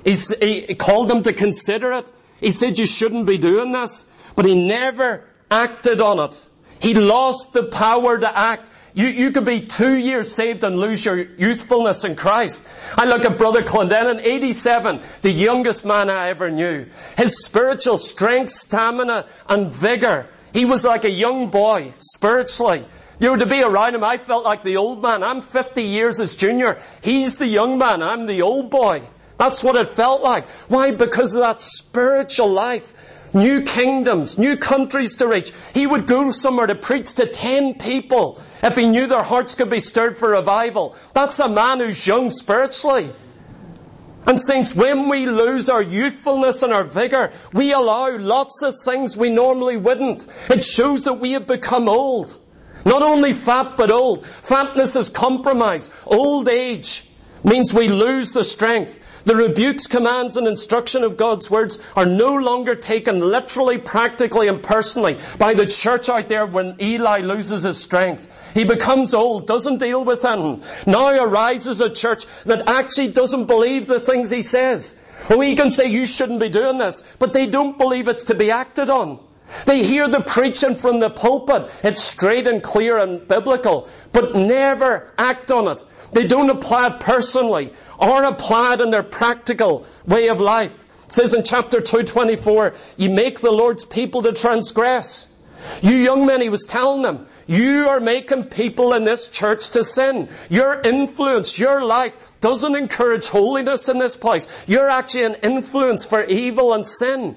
He called them to consider it. He said you shouldn't be doing this, but he never acted on it. He lost the power to act. You could be 2 years saved and lose your youthfulness in Christ. I look at Brother Clendenin, 87, the youngest man I ever knew. His spiritual strength, stamina, and vigor. He was like a young boy, spiritually. To be around him, I felt like the old man. I'm 50 years his junior. He's the young man. I'm the old boy. That's what it felt like. Why? Because of that spiritual life. New kingdoms, new countries to reach. He would go somewhere to preach to 10 people if he knew their hearts could be stirred for revival. That's a man who's young spiritually. And saints, when we lose our youthfulness and our vigor, we allow lots of things we normally wouldn't. It shows that we have become old. Not only fat, but old. Fatness is compromise. Old age means we lose the strength. The rebukes, commands, and instruction of God's words are no longer taken literally, practically, and personally by the church out there when Eli loses his strength. He becomes old, doesn't deal with anything. Now arises a church that actually doesn't believe the things he says. He can say, you shouldn't be doing this, but they don't believe it's to be acted on. They hear the preaching from the pulpit. It's straight and clear and biblical, but never act on it. They don't apply it personally or apply it in their practical way of life. It says in chapter 2:24, you make the Lord's people to transgress. You young men, he was telling them, you are making people in this church to sin. Your influence, your life doesn't encourage holiness in this place. You're actually an influence for evil and sin.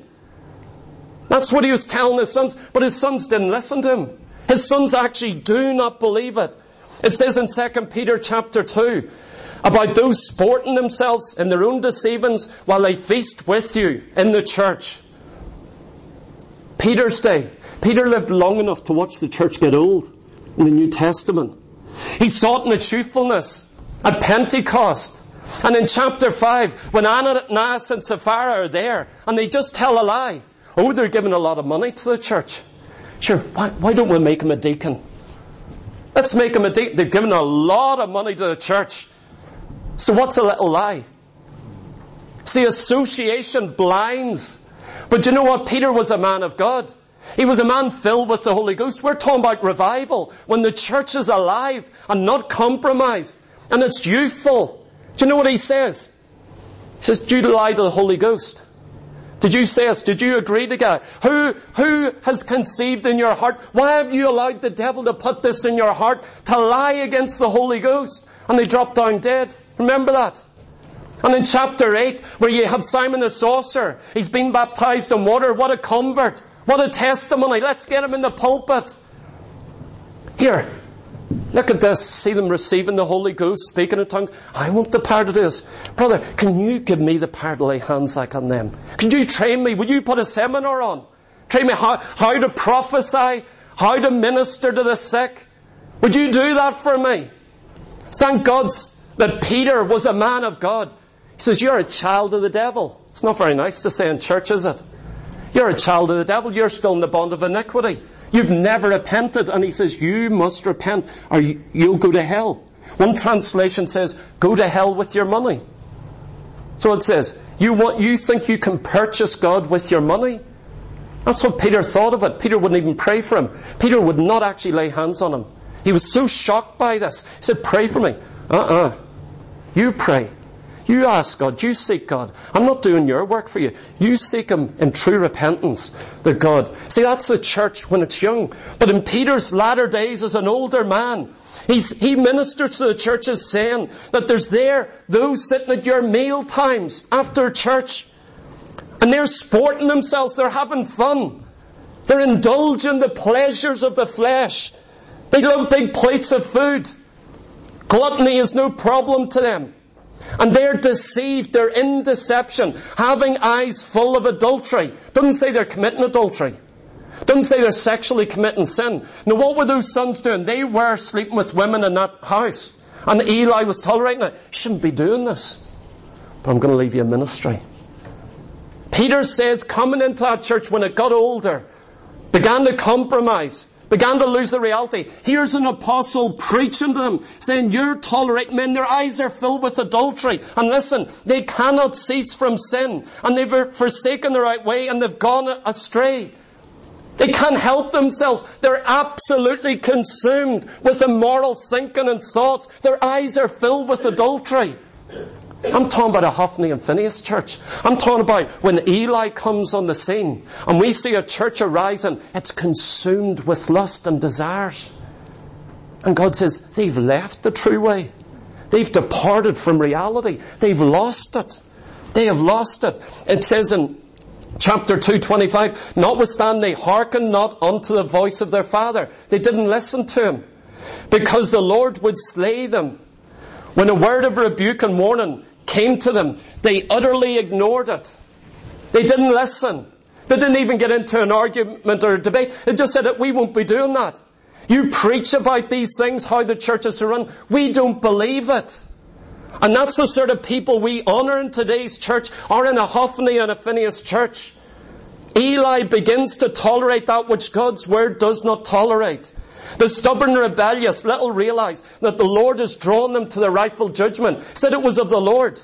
That's what he was telling his sons, but his sons didn't listen to him. His sons actually do not believe it. It says in 2 Peter chapter 2 about those sporting themselves in their own deceivings while they feast with you in the church. Peter's day. Peter lived long enough to watch the church get old in the New Testament. He saw it in its youthfulness at Pentecost. And in chapter 5, when Ananias and Sapphira are there, and they just tell a lie. Oh, they're giving a lot of money to the church. Sure, why don't we make him a deacon? Let's make him a deacon. They're giving a lot of money to the church. So what's a little lie? See, association blinds. But you know what? Peter was a man of God. He was a man filled with the Holy Ghost. We're talking about revival when the church is alive and not compromised. And it's youthful. Do you know what he says? He says, do you lie to the Holy Ghost? Did you say this? Did you agree to God? Who has conceived in your heart? Why have you allowed the devil to put this in your heart to lie against the Holy Ghost? And they drop down dead. Remember that? And in chapter 8, where you have Simon the sorcerer, he's been baptized in water. What a convert. What a testimony. Let's get him in the pulpit. Here, look at this. See them receiving the Holy Ghost, speaking in tongues. I want the power to do this. Brother, can you give me the power to lay hands like on them? Can you train me? Would you put a seminar on? Train me how to prophesy, how to minister to the sick. Would you do that for me? Thank God that Peter was a man of God. He says, you're a child of the devil. It's not very nice to say in church, is it? You're a child of the devil. You're still in the bond of iniquity. You've never repented. And he says, you must repent or you'll go to hell. One translation says, go to hell with your money. So it says, you think you can purchase God with your money? That's what Peter thought of it. Peter wouldn't even pray for him. Peter would not actually lay hands on him. He was so shocked by this. He said, pray for me. You pray. You ask God. You seek God. I'm not doing your work for you. You seek Him in true repentance, the God. See, that's the church when it's young. But in Peter's latter days as an older man, he ministers to the churches saying that there's those sitting at your meal times after church. And they're sporting themselves. They're having fun. They're indulging the pleasures of the flesh. They love big plates of food. Gluttony is no problem to them. And they're deceived, they're in deception, having eyes full of adultery. Doesn't say they're committing adultery. Doesn't say they're sexually committing sin. Now what were those sons doing? They were sleeping with women in that house. And Eli was tolerating it. You shouldn't be doing this. But I'm going to leave you a ministry. Peter says coming into that church when it got older, began to compromise, began to lose the reality. Here's an apostle preaching to them, saying, you're tolerating men, their eyes are filled with adultery. And listen, they cannot cease from sin. And they've forsaken the right way and they've gone astray. They can't help themselves. They're absolutely consumed with immoral thinking and thoughts. Their eyes are filled with adultery. I'm talking about a Hophni and Phinehas church. I'm talking about when Eli comes on the scene and we see a church arising, it's consumed with lust and desires. And God says, they've left the true way. They've departed from reality. They've lost it. They have lost it. It says in chapter 2:25, notwithstanding they hearkened not unto the voice of their father. They didn't listen to him because the Lord would slay them. When a word of rebuke and warning came to them, they utterly ignored it. They didn't listen. They didn't even get into an argument or a debate. They just said that we won't be doing that. You preach about these things, how the church is to run. We don't believe it. And that's the sort of people we honour in today's church, or in a Hophni and a Phinehas church. Eli begins to tolerate that which God's word does not tolerate. The stubborn rebellious little realize that the Lord has drawn them to the rightful judgment. Said it was of the Lord.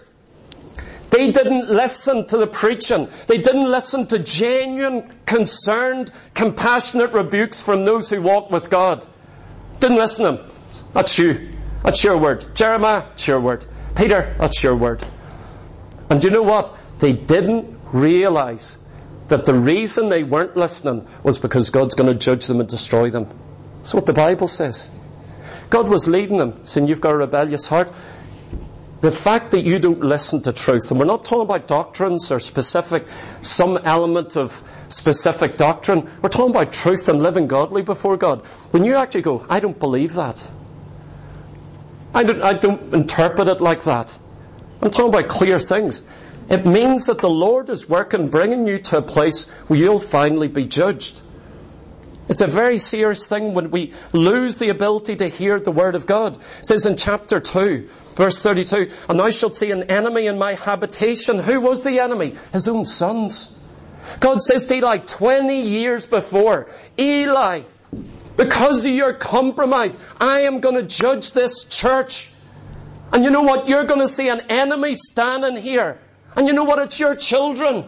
They didn't listen to the preaching. They didn't listen to genuine, concerned, compassionate rebukes from those who walk with God. Didn't listen to them. That's you. That's your word. Jeremiah, it's your word. Peter, that's your word. And you know what? They didn't realize that the reason they weren't listening was because God's going to judge them and destroy them. That's what the Bible says. God was leading them, saying, you've got a rebellious heart. The fact that you don't listen to truth, and we're not talking about doctrines or some element of specific doctrine. We're talking about truth and living godly before God. When you actually go, I don't believe that. I don't interpret it like that. I'm talking about clear things. It means that the Lord is working, bringing you to a place where you'll finally be judged. It's a very serious thing when we lose the ability to hear the Word of God. It says in chapter 2, verse 32, "And thou shalt see an enemy in my habitation." Who was the enemy? His own sons. God says to Eli 20 years before, "Eli, because of your compromise, I am going to judge this church. And you know what? You're going to see an enemy standing here. And you know what? It's your children.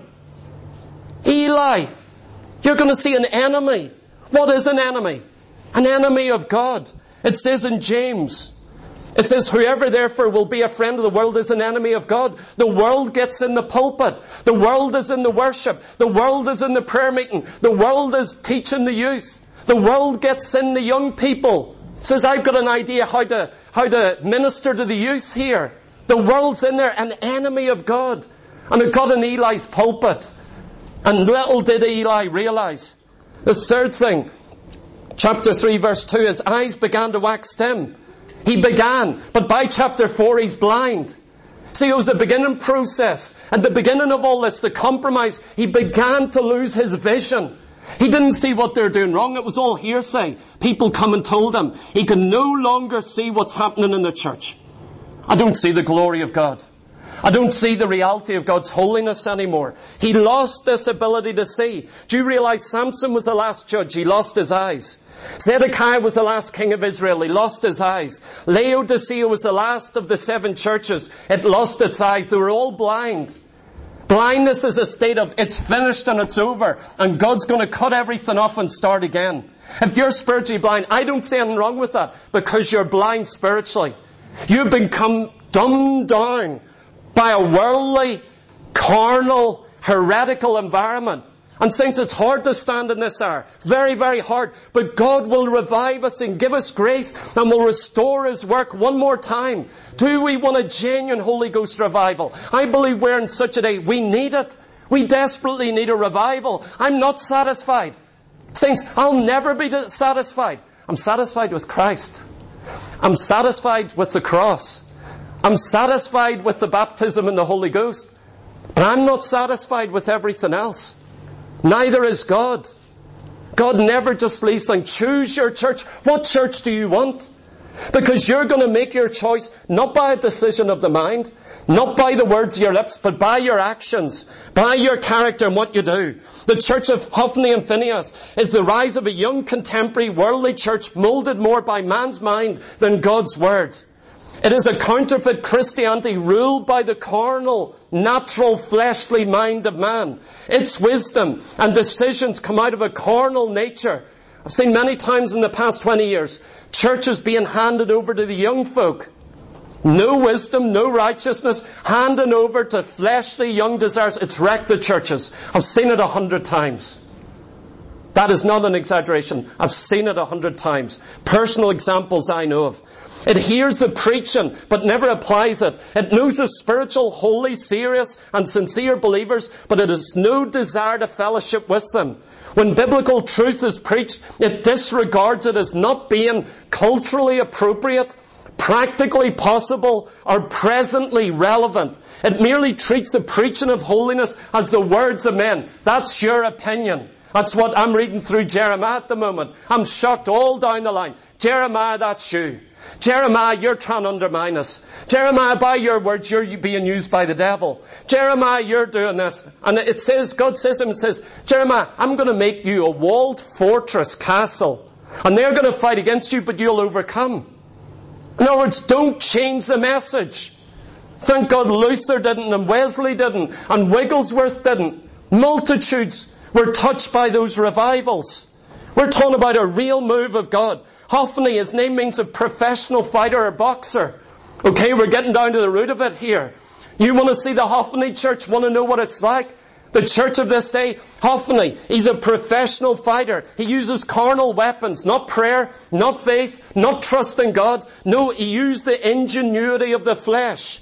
Eli, you're going to see an enemy." What is an enemy? An enemy of God. It says in James, it says, "Whoever therefore will be a friend of the world is an enemy of God." The world gets in the pulpit. The world is in the worship. The world is in the prayer meeting. The world is teaching the youth. The world gets in the young people. It says, "I've got an idea how to minister to the youth here." The world's in there, an enemy of God. And it got in Eli's pulpit. And little did Eli realize. The third thing, chapter 3 verse 2, his eyes began to wax dim. He began, but by chapter 4 he's blind. See, it was a beginning process. At the beginning of all this, the compromise, he began to lose his vision. He didn't see what they're doing wrong. It was all hearsay. People come and told him. He can no longer see what's happening in the church. I don't see the glory of God. I don't see the reality of God's holiness anymore. He lost this ability to see. Do you realize Samson was the last judge? He lost his eyes. Zedekiah was the last king of Israel. He lost his eyes. Laodicea was the last of the 7 churches. It lost its eyes. They were all blind. Blindness is a state of it's finished and it's over. And God's going to cut everything off and start again. If you're spiritually blind, I don't see anything wrong with that because you're blind spiritually. You've become dumbed down by a worldly, carnal, heretical environment. And saints, it's hard to stand in this hour. Very, very hard. But God will revive us and give us grace and will restore His work one more time. Do we want a genuine Holy Ghost revival? I believe we're in such a day. We need it. We desperately need a revival. I'm not satisfied. Saints, I'll never be satisfied. I'm satisfied with Christ. I'm satisfied with the cross. I'm satisfied with the baptism in the Holy Ghost. But I'm not satisfied with everything else. Neither is God. God never just leaves things. Choose your church. What church do you want? Because you're going to make your choice not by a decision of the mind, not by the words of your lips, but by your actions, by your character and what you do. The church of Hophni and Phinehas is the rise of a young contemporary worldly church molded more by man's mind than God's word. It is a counterfeit Christianity ruled by the carnal, natural, fleshly mind of man. Its wisdom and decisions come out of a carnal nature. I've seen many times in the past 20 years, churches being handed over to the young folk. No wisdom, no righteousness, handing over to fleshly young desires. It's wrecked the churches. I've seen it 100 times. That is not an exaggeration. I've seen it 100 times. Personal examples I know of. It hears the preaching, but never applies it. It knows the spiritual, holy, serious, and sincere believers, but it has no desire to fellowship with them. When biblical truth is preached, it disregards it as not being culturally appropriate, practically possible, or presently relevant. It merely treats the preaching of holiness as the words of men. That's your opinion. That's what I'm reading through Jeremiah at the moment. I'm shocked all down the line. Jeremiah, that's you. Jeremiah, you're trying to undermine us. Jeremiah, by your words, you're being used by the devil. Jeremiah, you're doing this. And it says, God says to him, says, Jeremiah, I'm going to make you a walled fortress castle. And they're going to fight against you, but you'll overcome. In other words, don't change the message. Thank God Luther didn't, and Wesley didn't, and Wigglesworth didn't. Multitudes were touched by those revivals. We're talking about a real move of God. Hophni, his name means a professional fighter or boxer. Okay, we're getting down to the root of it here. You want to see the Hophni church, want to know what it's like? The church of this day, Hophni, he's a professional fighter. He uses carnal weapons, not prayer, not faith, not trust in God. No, he used the ingenuity of the flesh.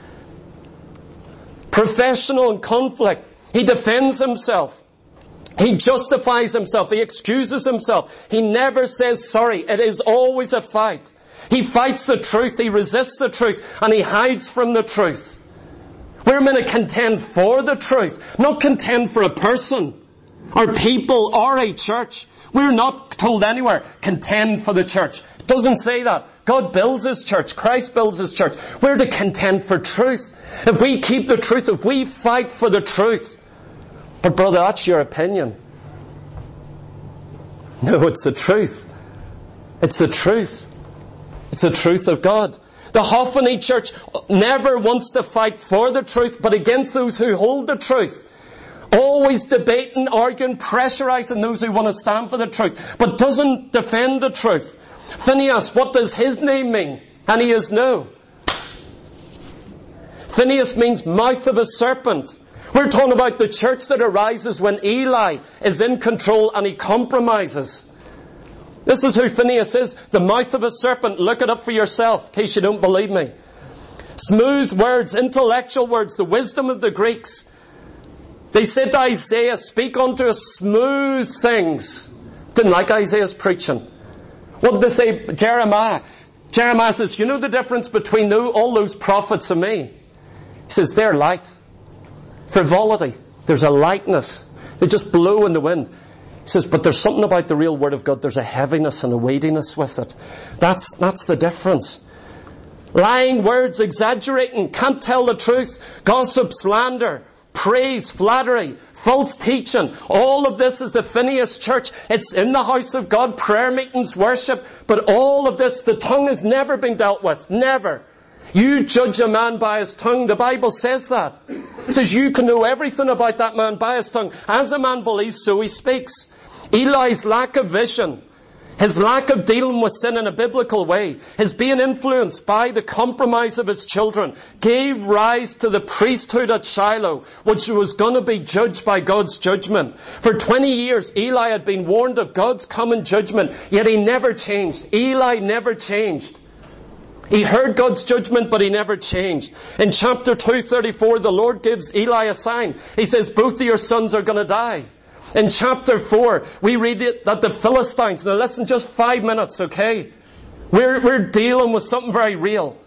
Professional in conflict. He defends himself. He justifies himself. He excuses himself. He never says sorry. It is always a fight. He fights the truth, he resists the truth, and he hides from the truth. We're meant to contend for the truth, not contend for a person, or people, or a church. We're not told anywhere, contend for the church. It doesn't say that. God builds His church. Christ builds His church. We're to contend for truth. If we keep the truth, if we fight for the truth. But brother, that's your opinion. No, it's the truth. It's the truth. It's the truth of God. The Hophany Church never wants to fight for the truth, but against those who hold the truth. Always debating, arguing, pressurizing those who want to stand for the truth, but doesn't defend the truth. Phinehas, what does his name mean? And he is no. Phinehas means mouth of a serpent. We're talking about the church that arises when Eli is in control and he compromises. This is who Phinehas is, the mouth of a serpent. Look it up for yourself, in case you don't believe me. Smooth words, intellectual words, the wisdom of the Greeks. They said to Isaiah, speak unto us smooth things. Didn't like Isaiah's preaching. What did they say? Jeremiah. Jeremiah says, you know the difference between all those prophets and me? He says, they're light. Frivolity. There's a lightness. They just blow in the wind. He says, but there's something about the real Word of God. There's a heaviness and a weightiness with it. That's the difference. Lying words, exaggerating, can't tell the truth, gossip, slander, praise, flattery, false teaching. All of this is the Phinehas church. It's in the house of God, prayer meetings, worship. But all of this, the tongue has never been dealt with. Never. You judge a man by his tongue. The Bible says that. It says you can know everything about that man by his tongue. As a man believes, so he speaks. Eli's lack of vision, his lack of dealing with sin in a biblical way, his being influenced by the compromise of his children, gave rise to the priesthood at Shiloh, which was going to be judged by God's judgment. For 20 years, Eli had been warned of God's coming judgment, yet he never changed. Eli never changed. He heard God's judgment, but he never changed. In chapter 2:34, the Lord gives Eli a sign. He says, both of your sons are going to die. In chapter 4, we read it that the Philistines, now listen, just 5 minutes, okay? We're dealing with something very real.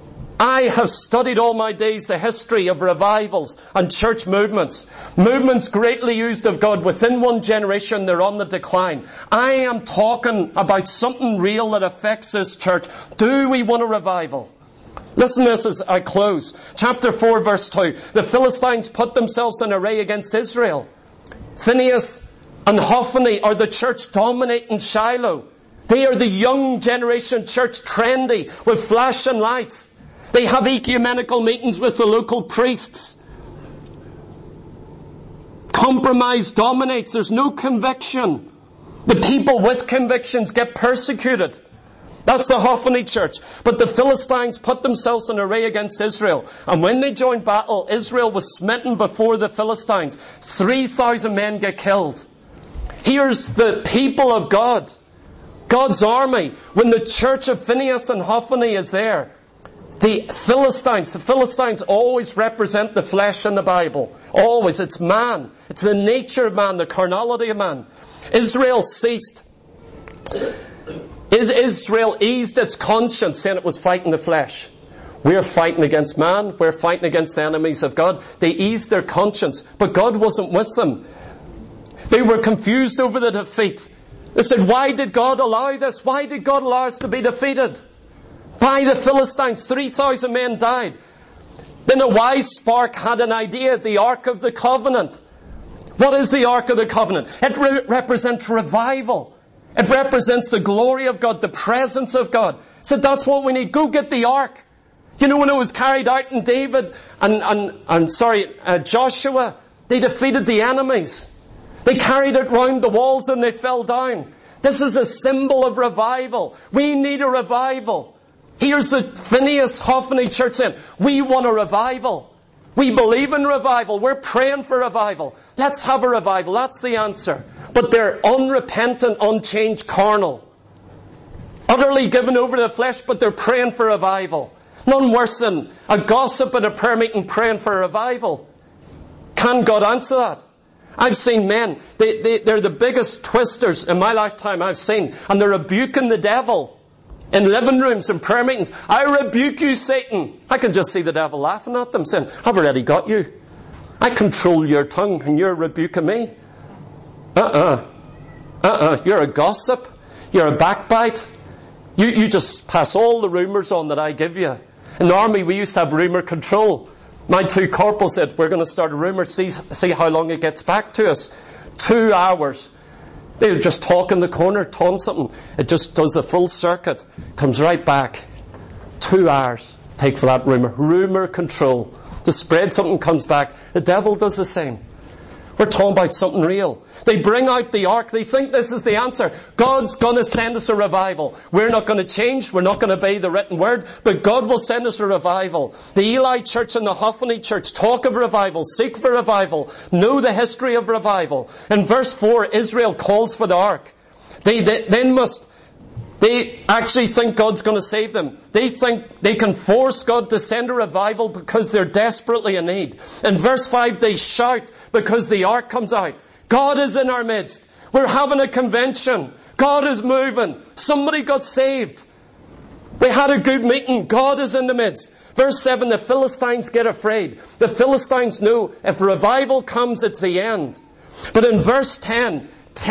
I have studied all my days the history of revivals and church movements. Movements greatly used of God. Within one generation, they're on the decline. I am talking about something real that affects this church. Do we want a revival? Listen to this as I close. Chapter 4, verse 2. The Philistines put themselves in array against Israel. Phinehas and Hophany are the church dominating Shiloh. They are the young generation church, trendy, with flashing lights. They have ecumenical meetings with the local priests. Compromise dominates. There's no conviction. The people with convictions get persecuted. That's the Hophany church. But the Philistines put themselves in array against Israel. And when they joined battle, Israel was smitten before the Philistines. 3,000 men get killed. Here's the people of God. God's army. When the church of Phinehas and Hophany is there, the Philistines always represent the flesh in the Bible. Always. It's man. It's the nature of man, the carnality of man. Israel ceased. Israel eased its conscience, saying it was fighting the flesh. We're fighting against man. We're fighting against the enemies of God. They eased their conscience, but God wasn't with them. They were confused over the defeat. They said, why did God allow this? Why did God allow us to be defeated? By the Philistines, 3,000 men died. Then a wise spark had an idea, the Ark of the Covenant. What is the Ark of the Covenant? It represents revival. It represents the glory of God, the presence of God. So that's what we need. Go get the Ark. You know, when it was carried out in David Joshua, they defeated the enemies. They carried it round the walls and they fell down. This is a symbol of revival. We need a revival. Here's the Phinehas Hophany church saying, we want a revival. We believe in revival. We're praying for revival. Let's have a revival. That's the answer. But they're unrepentant, unchanged, carnal. Utterly given over to the flesh, but they're praying for revival. None worse than a gossip at a prayer meeting praying for a revival. Can God answer that? I've seen men, they're the biggest twisters in my lifetime I've seen, and they're rebuking the devil. in living rooms and prayer meetings. I rebuke you, Satan. I can just see the devil laughing at them saying, I've already got you. I control your tongue and you're rebuking me. You're a gossip. You're a backbite. You just pass all the rumours on that I give you. In the army we used to have rumour control. My 2 corporals said, we're going to start a rumour, see how long it gets back to us. 2 hours. They would just talk in the corner, taunt something. It just does a full circuit. Comes right back. 2 hours take for that rumour. Rumour control. To spread something comes back. The devil does the same. We're talking about something real. They bring out the ark. They think this is the answer. God's going to send us a revival. We're not going to change. We're not going to obey the written word. But God will send us a revival. The Eli Church and the Hophany Church talk of revival, seek for revival, know the history of revival. In verse 4, Israel calls for the ark. They actually think God's going to save them. They think they can force God to send a revival because they're desperately in need. In verse 5, they shout because the ark comes out. God is in our midst. We're having a convention. God is moving. Somebody got saved. We had a good meeting. God is in the midst. Verse 7, the Philistines get afraid. The Philistines know if revival comes, it's the end. But in verse 10,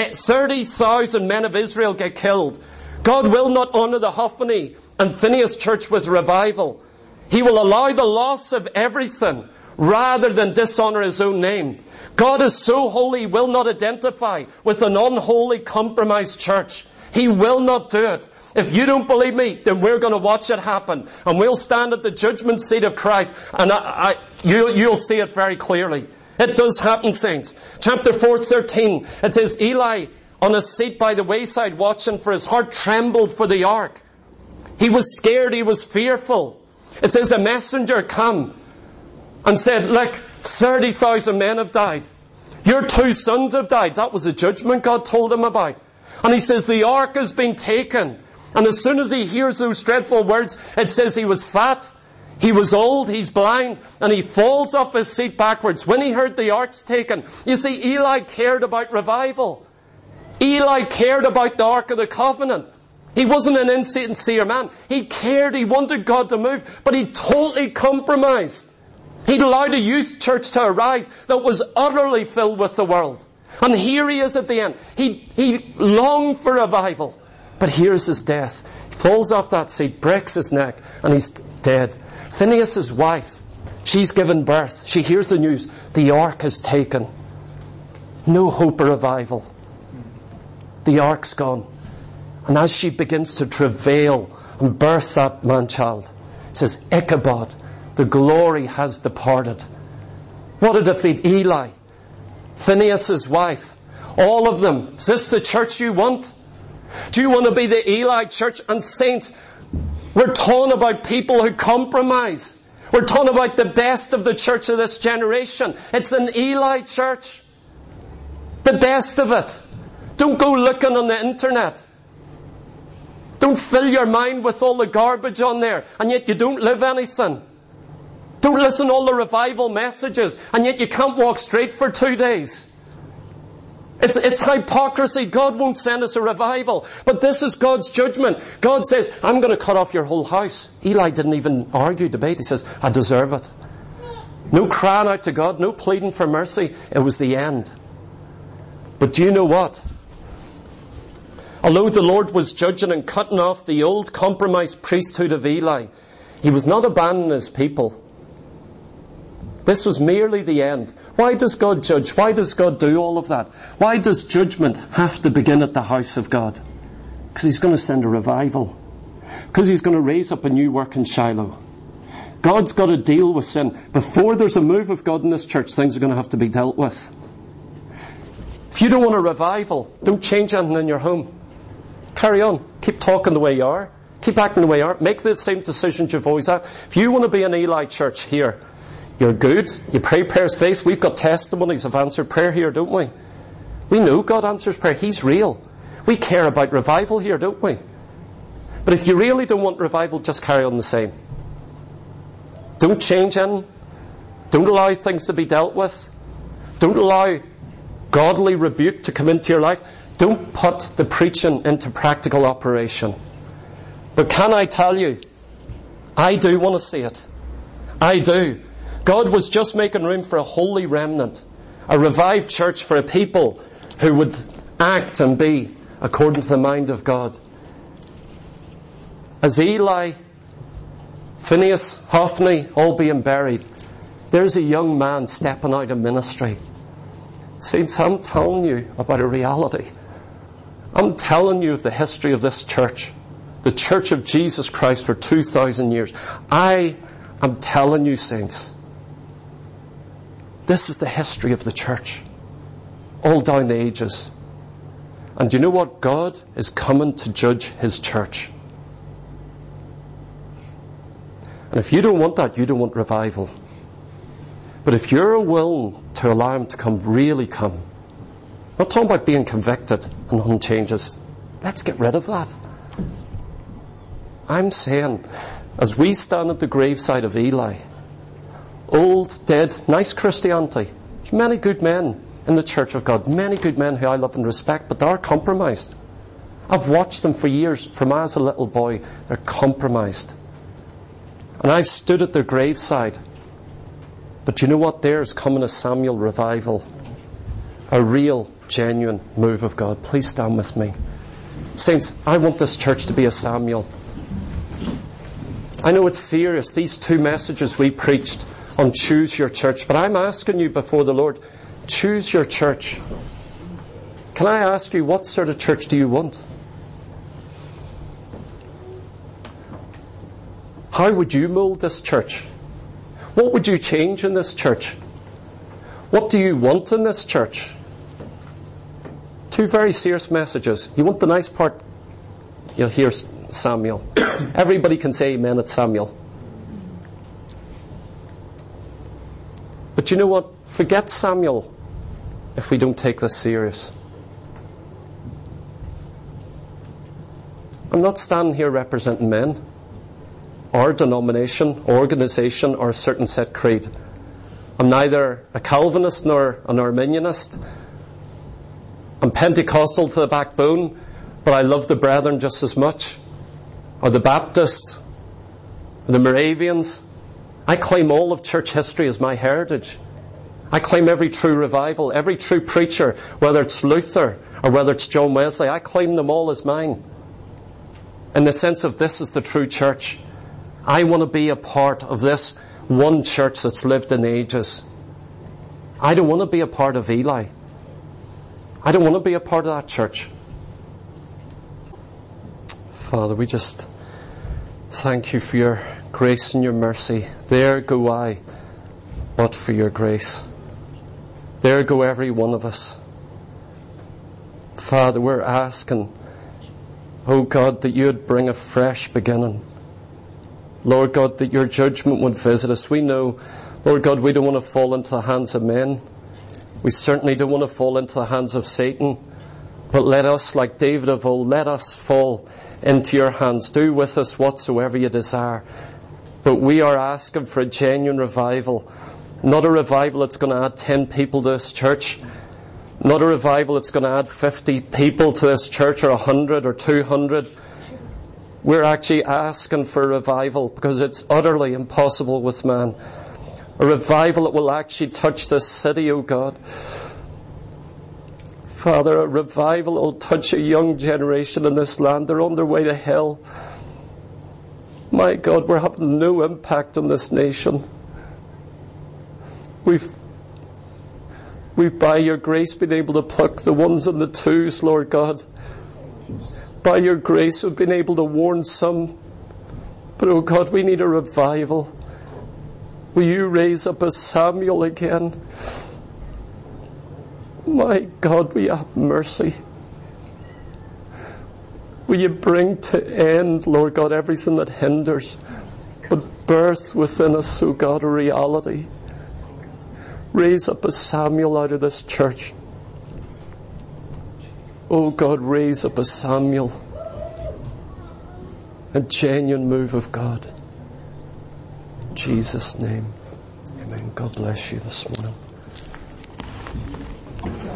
30,000 men of Israel get killed. God will not honour the Hophany and Phinehas church with revival. He will allow the loss of everything rather than dishonour his own name. God is so holy, he will not identify with an unholy, compromised church. He will not do it. If you don't believe me, then we're going to watch it happen. And we'll stand at the judgment seat of Christ. And you'll see it very clearly. It does happen, saints. Chapter 4:13, it says, Eli, on a seat by the wayside watching, for his heart trembled for the ark. He was scared, he was fearful. It says a messenger come and said, look, 30,000 men have died. Your 2 sons have died. That was a judgment God told him about. And he says the ark has been taken. And as soon as he hears those dreadful words, it says he was fat, he was old, he's blind, and he falls off his seat backwards. When he heard the ark's taken, you see, Eli cared about revival. Eli cared about the Ark of the Covenant. He wasn't an insincere man. He cared. He wanted God to move. But he totally compromised. He'd allowed a youth church to arise that was utterly filled with the world. And here he is at the end. He longed for revival. But here's his death. He falls off that seat, breaks his neck, and he's dead. Phinehas' wife, she's given birth. She hears the news. The ark is taken. No hope of revival. The ark's gone. And as she begins to travail and birth that man-child, it says, Ichabod, the glory has departed. What a defeat. Eli, Phinehas' wife, all of them. Is this the church you want? Do you want to be the Eli church? And saints, we're talking about people who compromise. We're talking about the best of the church of this generation. It's an Eli church. The best of it. Don't go looking on the internet. Don't fill your mind with all the garbage on there, and yet you don't live anything. Don't listen to all the revival messages, and yet you can't walk straight for 2 days. It's hypocrisy. God won't send us a revival. But this is God's judgment. God says, I'm going to cut off your whole house. Eli didn't even argue, debate. He says, I deserve it. No crying out to God, no pleading for mercy. It was the end. But do you know what? Although the Lord was judging and cutting off the old compromised priesthood of Eli, he was not abandoning his people. This was merely the end. Why does God judge? Why does God do all of that? Why does judgment have to begin at the house of God? Because he's going to send a revival. Because he's going to raise up a new work in Shiloh. God's got to deal with sin. Before there's a move of God in this church, things are going to have to be dealt with. If you don't want a revival, don't change anything in your home. Carry on. Keep talking the way you are. Keep acting the way you are. Make the same decisions you've always had. If you want to be an Eli church here, you're good. You pray prayers of faith. We've got testimonies of answered prayer here, don't we? We know God answers prayer. He's real. We care about revival here, don't we? But if you really don't want revival, just carry on the same. Don't change anything. Don't allow things to be dealt with. Don't allow godly rebuke to come into your life. Don't put the preaching into practical operation. But can I tell you, I do want to see it. I do. God was just making room for a holy remnant, a revived church for a people who would act and be according to the mind of God. As Eli, Phinehas, Hophni, all being buried, there's a young man stepping out of ministry. Saints, I'm telling you about a reality. I'm telling you of the history of this church, the Church of Jesus Christ for 2,000 years. I am telling you, saints, this is the history of the church, all down the ages. And do you know what? God is coming to judge His church. And if you don't want that, you don't want revival. But if you're willing to allow Him to come, really come. I'm not talking about being convicted and nothing changes. Let's get rid of that. I'm saying, as we stand at the graveside of Eli, old, dead, nice Christianity, there's many good men in the Church of God, many good men who I love and respect, but they are compromised. I've watched them for years, from as a little boy. They're compromised. And I've stood at their graveside. But you know what? There's coming a Samuel revival. A real, genuine move of God. Please stand with me. Saints, I want this church to be a Samuel. I know it's serious, these two messages we preached on Choose Your Church, but I'm asking you before the Lord, choose your church. Can I ask you, what sort of church do you want? How would you mould this church? What would you change in this church? What do you want in this church? Two very serious messages. You want the nice part? You'll hear Samuel. Everybody can say amen at Samuel. But you know what? Forget Samuel if we don't take this serious. I'm not standing here representing men, or denomination, organisation, or a certain set creed. I'm neither a Calvinist nor an Arminianist. I'm Pentecostal to the backbone, but I love the brethren just as much. Or the Baptists, or the Moravians. I claim all of church history as my heritage. I claim every true revival, every true preacher, whether it's Luther or whether it's John Wesley, I claim them all as mine. In the sense of this is the true church. I want to be a part of this one church that's lived in ages. I don't want to be a part of Eli. I don't want to be a part of that church. Father, we just thank you for your grace and your mercy. There go I, but for your grace. There go every one of us. Father, we're asking, oh God, that you would bring a fresh beginning. Lord God, that your judgment would visit us. We know, Lord God, we don't want to fall into the hands of men. We certainly don't want to fall into the hands of Satan. But let us, like David of old, let us fall into your hands. Do with us whatsoever you desire. But we are asking for a genuine revival. Not a revival that's going to add 10 people to this church. Not a revival that's going to add 50 people to this church, or 100 or 200. We're actually asking for a revival because it's utterly impossible with man. A revival that will actually touch this city, oh God. Father, a revival that will touch a young generation in this land. They're on their way to hell. My God, we're having no impact on this nation. We've by your grace been able to pluck the ones and the twos, Lord God. By your grace we've been able to warn some. But oh God, we need a revival. Will you raise up a Samuel again? My God, will you have mercy? Will you bring to end, Lord God, everything that hinders, but birth within us, oh God, a reality. Raise up a Samuel out of this church. Oh God, raise up a Samuel. A genuine move of God. In Jesus' name. Amen. God bless you this morning.